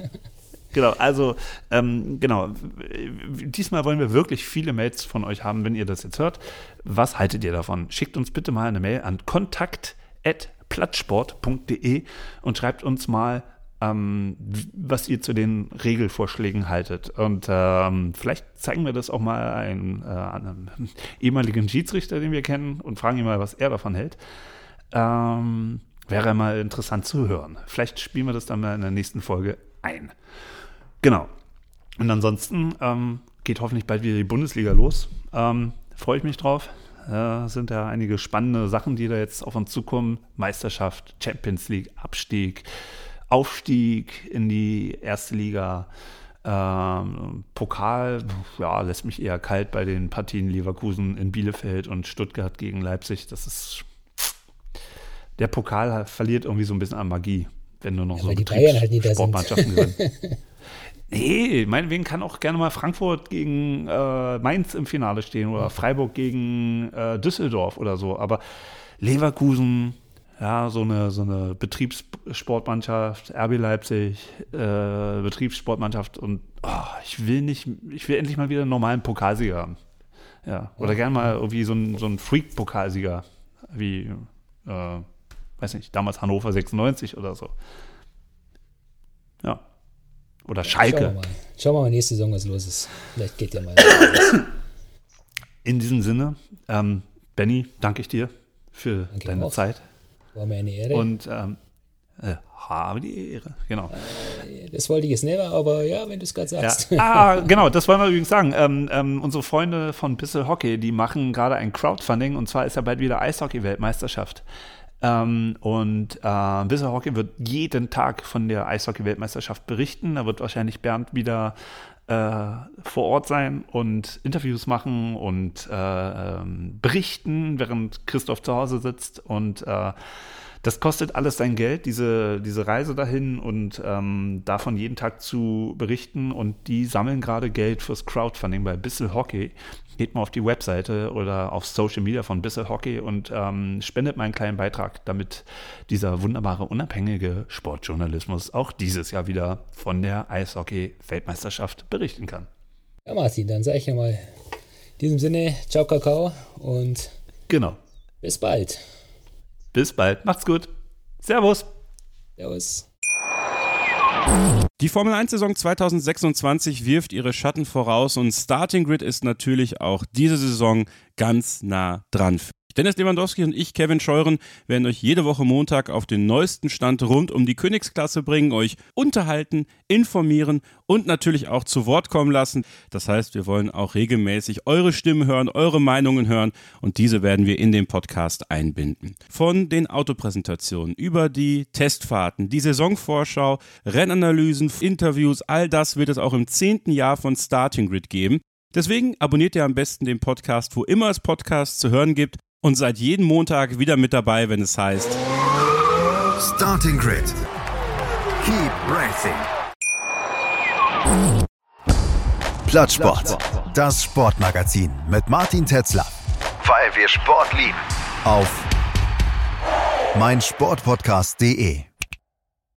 Diesmal wollen wir wirklich viele Mails von euch haben, wenn ihr das jetzt hört. Was haltet ihr davon? Schickt uns bitte mal eine Mail an kontakt@plattsport.de und schreibt uns mal, was ihr zu den Regelvorschlägen haltet. Und vielleicht zeigen wir das auch mal einem ehemaligen Schiedsrichter, den wir kennen, und fragen ihn mal, was er davon hält. Wäre mal interessant zu hören. Vielleicht spielen wir das dann mal in der nächsten Folge ein. Genau. Und ansonsten geht hoffentlich bald wieder die Bundesliga los. Freue ich mich drauf. Sind ja einige spannende Sachen, die da jetzt auf uns zukommen. Meisterschaft, Champions League, Abstieg, Aufstieg in die erste Liga, Pokal, ja, lässt mich eher kalt bei den Partien Leverkusen in Bielefeld und Stuttgart gegen Leipzig. Das ist der Pokal verliert irgendwie so ein bisschen an Magie, wenn nur noch so die Bayern halt nie da Sportmannschaften gewinnen. Nee, meinetwegen kann auch gerne mal Frankfurt gegen Mainz im Finale stehen oder Freiburg gegen Düsseldorf oder so. Aber Leverkusen, ja, so eine Betriebssportmannschaft, RB Leipzig, Betriebssportmannschaft und ich will endlich mal wieder einen normalen Pokalsieger haben. Ja, oder gerne mal irgendwie so einen Freak-Pokalsieger, wie, weiß nicht, damals Hannover 96 oder so. Ja. Oder Schalke. Schauen wir mal nächste Saison, was los ist. Vielleicht geht ja mal. In diesem Sinne, Benny, danke ich dir für deine Zeit. War mir eine Ehre. Und habe die Ehre, genau. Das wollte ich jetzt nicht mehr, aber ja, wenn du es gerade sagst. Ja. Genau, das wollen wir übrigens sagen. Unsere Freunde von Bissell Hockey, die machen gerade ein Crowdfunding und zwar ist ja bald wieder Eishockey-Weltmeisterschaft. Bissell Hockey wird jeden Tag von der Eishockey-Weltmeisterschaft berichten. Da wird wahrscheinlich Bernd wieder vor Ort sein und Interviews machen und berichten, während Christoph zu Hause sitzt. Und das kostet alles sein Geld, diese Reise dahin und davon jeden Tag zu berichten. Und die sammeln gerade Geld fürs Crowdfunding bei Bissell Hockey. Geht mal auf die Webseite oder auf Social Media von Bissell Hockey und spendet mal einen kleinen Beitrag, damit dieser wunderbare, unabhängige Sportjournalismus auch dieses Jahr wieder von der Eishockey-Weltmeisterschaft berichten kann. Ja, Martin, dann sage ich ja mal in diesem Sinne, ciao Kakao und genau. Bis bald. Bis bald. Macht's gut. Servus. Servus. Die Formel-1-Saison 2026 wirft ihre Schatten voraus und Starting Grid ist natürlich auch diese Saison ganz nah dran. Dennis Lewandowski und ich, Kevin Scheuren, werden euch jede Woche Montag auf den neuesten Stand rund um die Königsklasse bringen, euch unterhalten, informieren und natürlich auch zu Wort kommen lassen. Das heißt, wir wollen auch regelmäßig eure Stimmen hören, eure Meinungen hören und diese werden wir in den Podcast einbinden. Von den Autopräsentationen über die Testfahrten, die Saisonvorschau, Rennanalysen, Interviews, all das wird es auch im 10. Jahr von Starting Grid geben. Deswegen abonniert ihr am besten den Podcast, wo immer es Podcasts zu hören gibt. Und seid jeden Montag wieder mit dabei, wenn es heißt Starting Grid. Keep racing. Platzsport. Das Sportmagazin mit Martin Tetzlaff. Weil wir Sport lieben. Auf meinsportpodcast.de